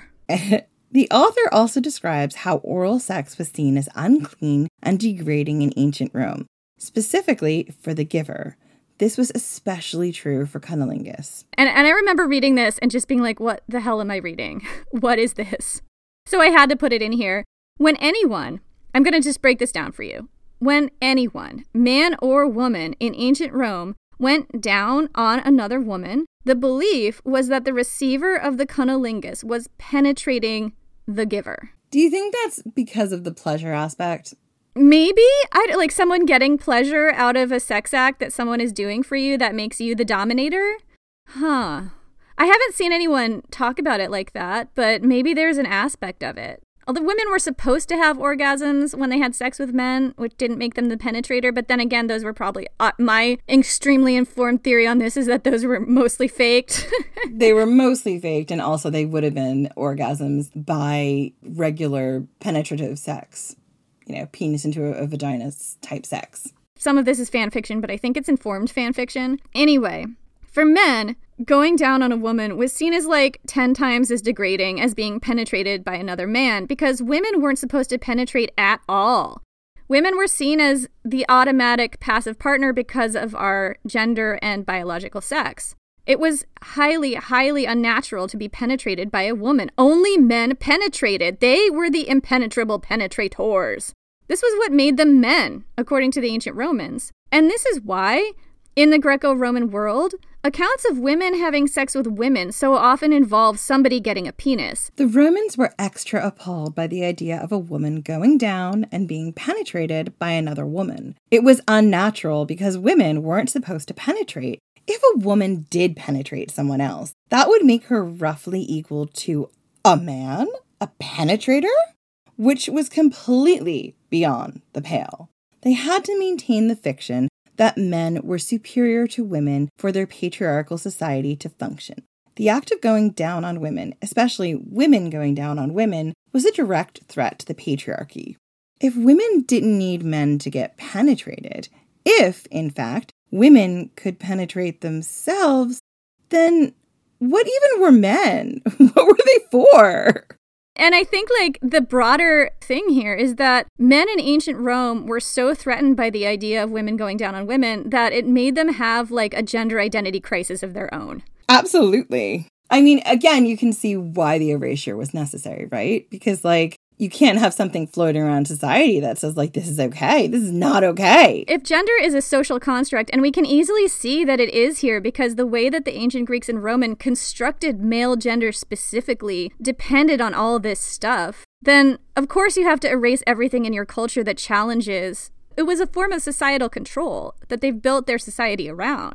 The author also describes how oral sex was seen as unclean and degrading in ancient Rome, specifically for the giver. This was especially true for cunnilingus. And I remember reading this and just being like, what the hell am I reading? What is this? So I had to put it in here. When anyone, I'm going to just break this down for you. When anyone, man or woman in ancient Rome, went down on another woman, the belief was that the receiver of the cunnilingus was penetrating the giver. Do you think that's because of the pleasure aspect? Maybe. Like someone getting pleasure out of a sex act that someone is doing for you that makes you the dominator? Huh. I haven't seen anyone talk about it like that, but maybe there's an aspect of it. Although women were supposed to have orgasms when they had sex with men, which didn't make them the penetrator, but then again, those were probably, my extremely informed theory on this is that those were mostly faked. They were mostly faked, and also they would have been orgasms by regular penetrative sex. Penis into a vagina type sex. Some of this is fan fiction, but I think it's informed fan fiction. Anyway, for men, going down on a woman was seen as 10 times as degrading as being penetrated by another man because women weren't supposed to penetrate at all. Women were seen as the automatic passive partner because of our gender and biological sex. It was highly, highly unnatural to be penetrated by a woman. Only men penetrated. They were the impenetrable penetrators. This was what made them men, according to the ancient Romans. And this is why, in the Greco-Roman world, accounts of women having sex with women so often involve somebody getting a penis. The Romans were extra appalled by the idea of a woman going down and being penetrated by another woman. It was unnatural because women weren't supposed to penetrate. If a woman did penetrate someone else, that would make her roughly equal to a man? A penetrator? Which was completely beyond the pale. They had to maintain the fiction that men were superior to women for their patriarchal society to function. The act of going down on women, especially women going down on women, was a direct threat to the patriarchy. If women didn't need men to get penetrated, if, in fact, women could penetrate themselves, then what even were men? What were they for? And I think the broader thing here is that men in ancient Rome were so threatened by the idea of women going down on women that it made them have a gender identity crisis of their own. Absolutely. I mean, again, you can see why the erasure was necessary, right? Because you can't have something floating around society that says this is okay. This is not okay. If gender is a social construct, and we can easily see that it is here because the way that the ancient Greeks and Roman constructed male gender specifically depended on all this stuff, then of course you have to erase everything in your culture that challenges. It was a form of societal control that they've built their society around.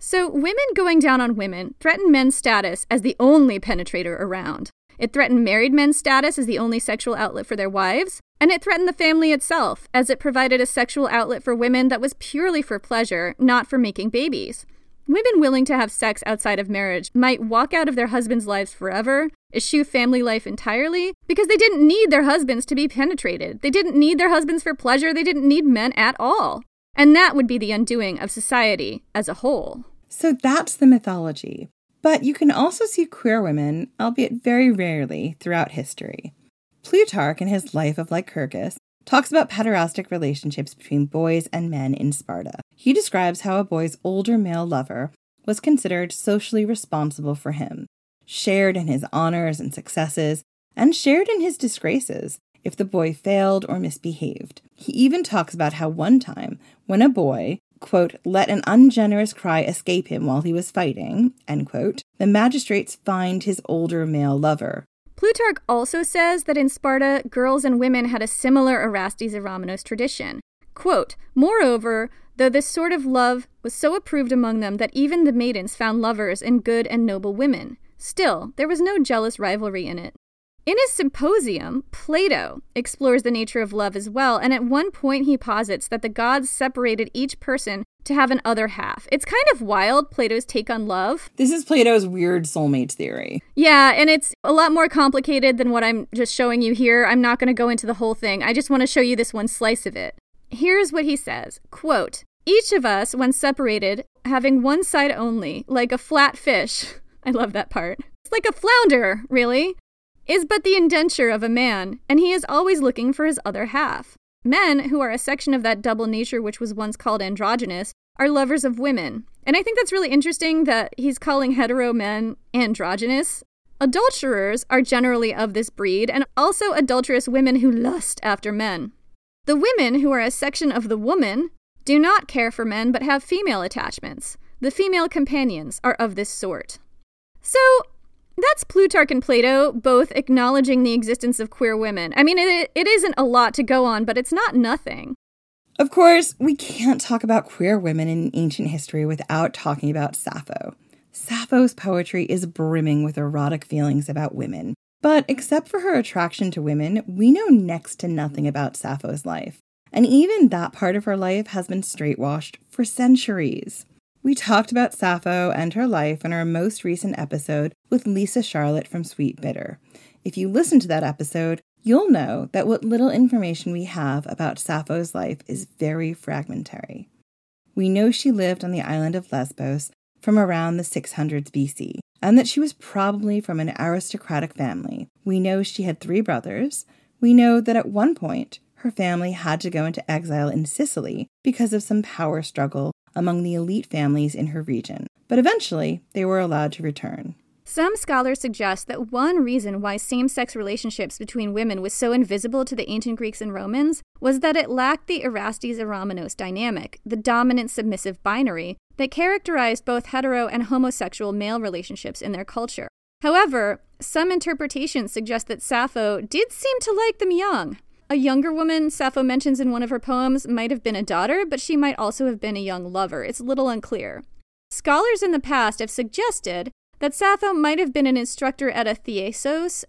So women going down on women threatened men's status as the only penetrator around. It threatened married men's status as the only sexual outlet for their wives, and it threatened the family itself as it provided a sexual outlet for women that was purely for pleasure, not for making babies. Women willing to have sex outside of marriage might walk out of their husbands' lives forever, eschew family life entirely, because they didn't need their husbands to be penetrated. They didn't need their husbands for pleasure. They didn't need men at all. And that would be the undoing of society as a whole. So that's the mythology. But you can also see queer women, albeit very rarely, throughout history. Plutarch, in his Life of Lycurgus, talks about pederastic relationships between boys and men in Sparta. He describes how a boy's older male lover was considered socially responsible for him, shared in his honors and successes, and shared in his disgraces if the boy failed or misbehaved. He even talks about how one time, when a boy, quote, let an ungenerous cry escape him while he was fighting, end quote, the magistrates fined his older male lover. Plutarch also says that in Sparta, girls and women had a similar Erastes Eromenos tradition. Quote, moreover, though this sort of love was so approved among them that even the maidens found lovers in good and noble women, still there was no jealous rivalry in it. In his Symposium, Plato explores the nature of love as well, and at one point he posits that the gods separated each person to have an other half. It's kind of wild, Plato's take on love. This is Plato's weird soulmates theory. Yeah, and it's a lot more complicated than what I'm just showing you here. I'm not going to go into the whole thing. I just want to show you this one slice of it. Here's what he says, quote, each of us, when separated, having one side only, like a flat fish, I love that part, it's like a flounder, really, is but the indenture of a man, and he is always looking for his other half. Men, who are a section of that double nature which was once called androgynous, are lovers of women. And I think that's really interesting that he's calling hetero men androgynous. Adulterers are generally of this breed, and also adulterous women who lust after men. The women, who are a section of the woman, do not care for men but have female attachments. The female companions are of this sort. So, that's Plutarch and Plato both acknowledging the existence of queer women. I mean, it isn't a lot to go on, but it's not nothing. Of course, we can't talk about queer women in ancient history without talking about Sappho. Sappho's poetry is brimming with erotic feelings about women. But except for her attraction to women, we know next to nothing about Sappho's life. And even that part of her life has been straightwashed for centuries. We talked about Sappho and her life in our most recent episode with Lisa Charlotte from Sweet Bitter. If you listen to that episode, you'll know that what little information we have about Sappho's life is very fragmentary. We know she lived on the island of Lesbos from around the 600s BC, and that she was probably from an aristocratic family. We know she had 3 brothers. We know that at one point, her family had to go into exile in Sicily because of some power struggle among the elite families in her region, but eventually they were allowed to return. Some scholars suggest that one reason why same-sex relationships between women was so invisible to the ancient Greeks and Romans was that it lacked the Erastes Eromenos dynamic, the dominant submissive binary, that characterized both hetero and homosexual male relationships in their culture. However, some interpretations suggest that Sappho did seem to like them young. A younger woman Sappho mentions in one of her poems might have been a daughter, but she might also have been a young lover. It's a little unclear. Scholars in the past have suggested that Sappho might have been an instructor at a Thiasos,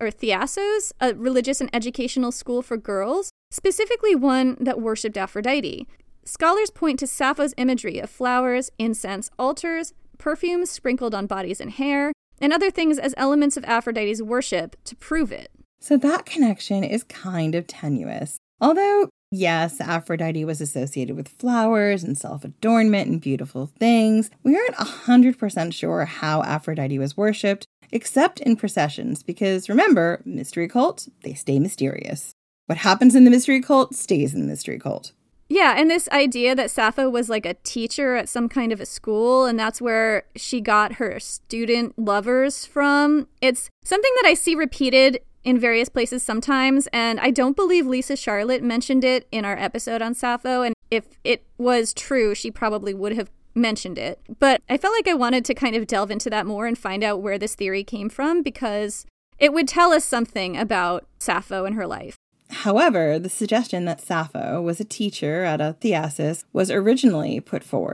a religious and educational school for girls, specifically one that worshipped Aphrodite. Scholars point to Sappho's imagery of flowers, incense, altars, perfumes sprinkled on bodies and hair, and other things as elements of Aphrodite's worship to prove it. So that connection is kind of tenuous. Although, yes, Aphrodite was associated with flowers and self-adornment and beautiful things, we aren't 100% sure how Aphrodite was worshipped, except in processions, because remember, mystery cults, they stay mysterious. What happens in the mystery cult stays in the mystery cult. Yeah, and this idea that Sappho was like a teacher at some kind of a school, and that's where she got her student lovers from, it's something that I see repeated in various places sometimes, and I don't believe Lisa Charlotte mentioned it in our episode on Sappho, and if it was true, she probably would have mentioned it. But I felt like I wanted to kind of delve into that more and find out where this theory came from, because it would tell us something about Sappho and her life. However, the suggestion that Sappho was a teacher at a Thiasos was originally put forth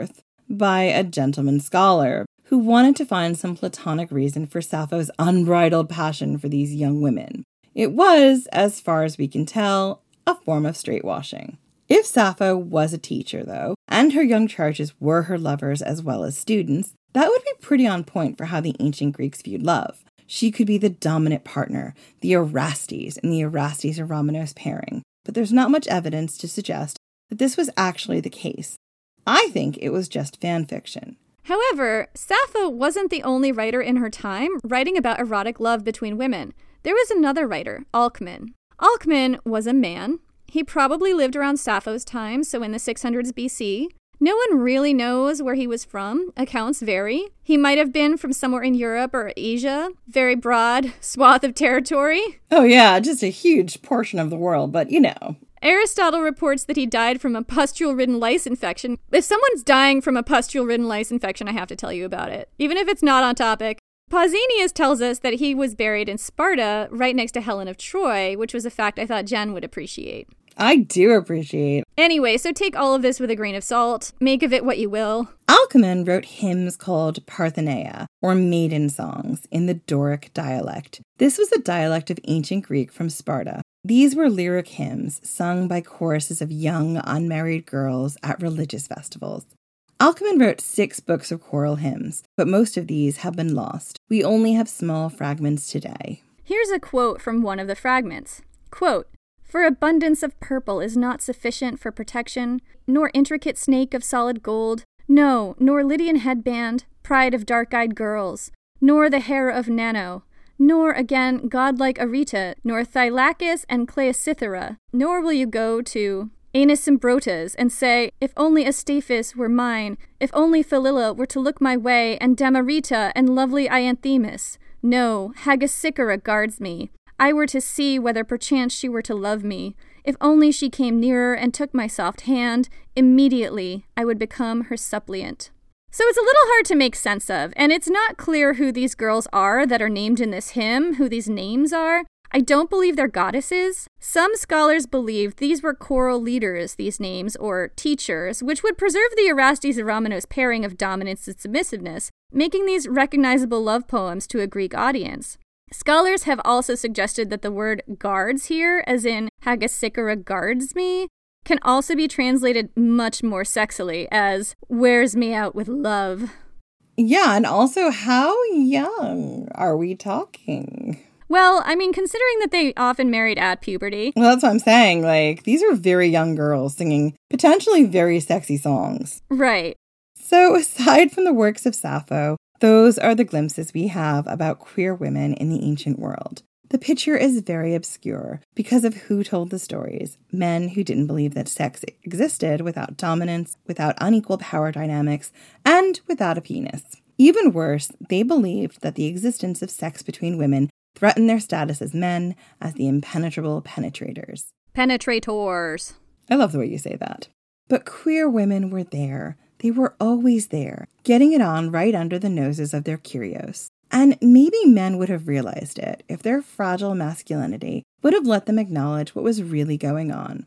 by a gentleman scholar who wanted to find some platonic reason for Sappho's unbridled passion for these young women. It was, as far as we can tell, a form of straightwashing. If Sappho was a teacher, though, and her young charges were her lovers as well as students, that would be pretty on point for how the ancient Greeks viewed love. She could be the dominant partner, the Erastes in the Erastes-Eromenos pairing, but there's not much evidence to suggest that this was actually the case. I think it was just fan fiction. However, Sappho wasn't the only writer in her time writing about erotic love between women. There was another writer, Alcman. Alcman was a man. He probably lived around Sappho's time, so in the 600s BC. No one really knows where he was from. Accounts vary. He might have been from somewhere in Europe or Asia. Very broad swath of territory. Oh yeah, just a huge portion of the world, but you know. Aristotle reports that he died from a pustule-ridden lice infection. If someone's dying from a pustule-ridden lice infection, I have to tell you about it, even if it's not on topic. Pausanias tells us that he was buried in Sparta, right next to Helen of Troy, which was a fact I thought Jen would appreciate. I do appreciate. Anyway, so take all of this with a grain of salt. Make of it what you will. Alcman wrote hymns called Parthenaea, or maiden songs, in the Doric dialect. This was a dialect of ancient Greek from Sparta. These were lyric hymns sung by choruses of young, unmarried girls at religious festivals. Alcman wrote 6 books of choral hymns, but most of these have been lost. We only have small fragments today. Here's a quote from one of the fragments. Quote, "For abundance of purple is not sufficient for protection, nor intricate snake of solid gold, no, nor Lydian headband, pride of dark-eyed girls, nor the hair of Nano, nor again godlike Areta, nor Thylacus and Cleocythera, nor will you go to Anasymbrotas and say, if only Astaphis were mine, if only Phililla were to look my way, and Damareta and lovely Ianthemis. No, Hagesichora guards me. I were to see whether perchance she were to love me. If only she came nearer and took my soft hand, immediately I would become her suppliant." So it's a little hard to make sense of, and it's not clear who these girls are that are named in this hymn, who these names are. I don't believe they're goddesses. Some scholars believe these were choral leaders, these names, or teachers, which would preserve the Erastes-Eromenos pairing of dominance and submissiveness, making these recognizable love poems to a Greek audience. Scholars have also suggested that the word guards here, as in Hagesichora guards me, can also be translated much more sexily as wears me out with love. Yeah, and also how young are we talking? Well, I mean, considering that they often married at puberty. Well, that's what I'm saying. Like, these are very young girls singing potentially very sexy songs. Right. So aside from the works of Sappho, those are the glimpses we have about queer women in the ancient world. The picture is very obscure because of who told the stories, men who didn't believe that sex existed without dominance, without unequal power dynamics, and without a penis. Even worse, they believed that the existence of sex between women threatened their status as men, as the impenetrable penetrators. Penetrators. I love the way you say that. But queer women were there. They were always there, getting it on right under the noses of their curios. And maybe men would have realized it if their fragile masculinity would have let them acknowledge what was really going on.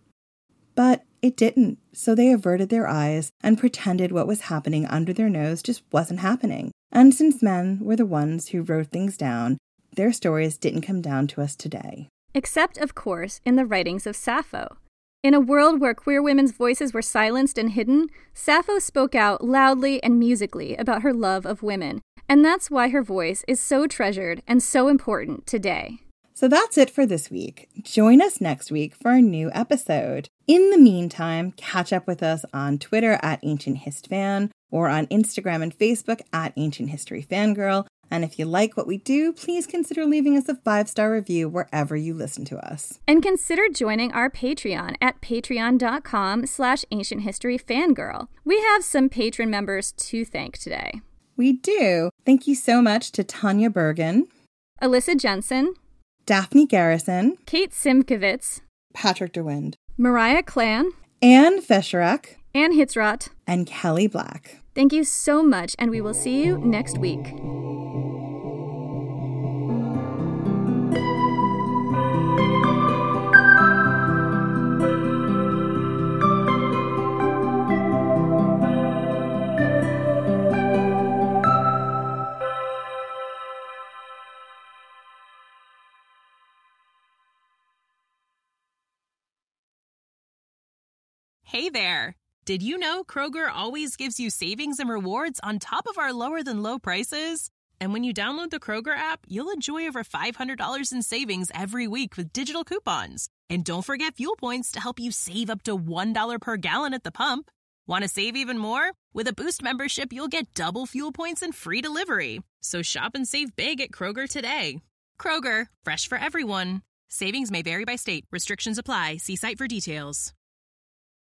But it didn't, so they averted their eyes and pretended what was happening under their nose just wasn't happening. And since men were the ones who wrote things down, their stories didn't come down to us today. Except, of course, in the writings of Sappho. In a world where queer women's voices were silenced and hidden, Sappho spoke out loudly and musically about her love of women, and that's why her voice is so treasured and so important today. So that's it for this week. Join us next week for a new episode. In the meantime, catch up with us on Twitter at Ancient Hist Fan or on Instagram and Facebook at Ancient History Fangirl. And if you like what we do, please consider leaving us a 5-star review wherever you listen to us. And consider joining our Patreon at patreon.com/ancienthistoryfangirl. We have some patron members to thank today. We do. Thank you so much to Tanya Bergen, Alyssa Jensen, Daphne Garrison, Kate Simkowitz, Patrick DeWind, Mariah Clan, Anne Fescherek, Anne Hitzrott, and Kelly Black. Thank you so much, and we will see you next week. Hey there! Did you know Kroger always gives you savings and rewards on top of our lower-than-low prices? And when you download the Kroger app, you'll enjoy over $500 in savings every week with digital coupons. And don't forget fuel points to help you save up to $1 per gallon at the pump. Want to save even more? With a Boost membership, you'll get double fuel points and free delivery. So shop and save big at Kroger today. Kroger, fresh for everyone. Savings may vary by state. Restrictions apply. See site for details.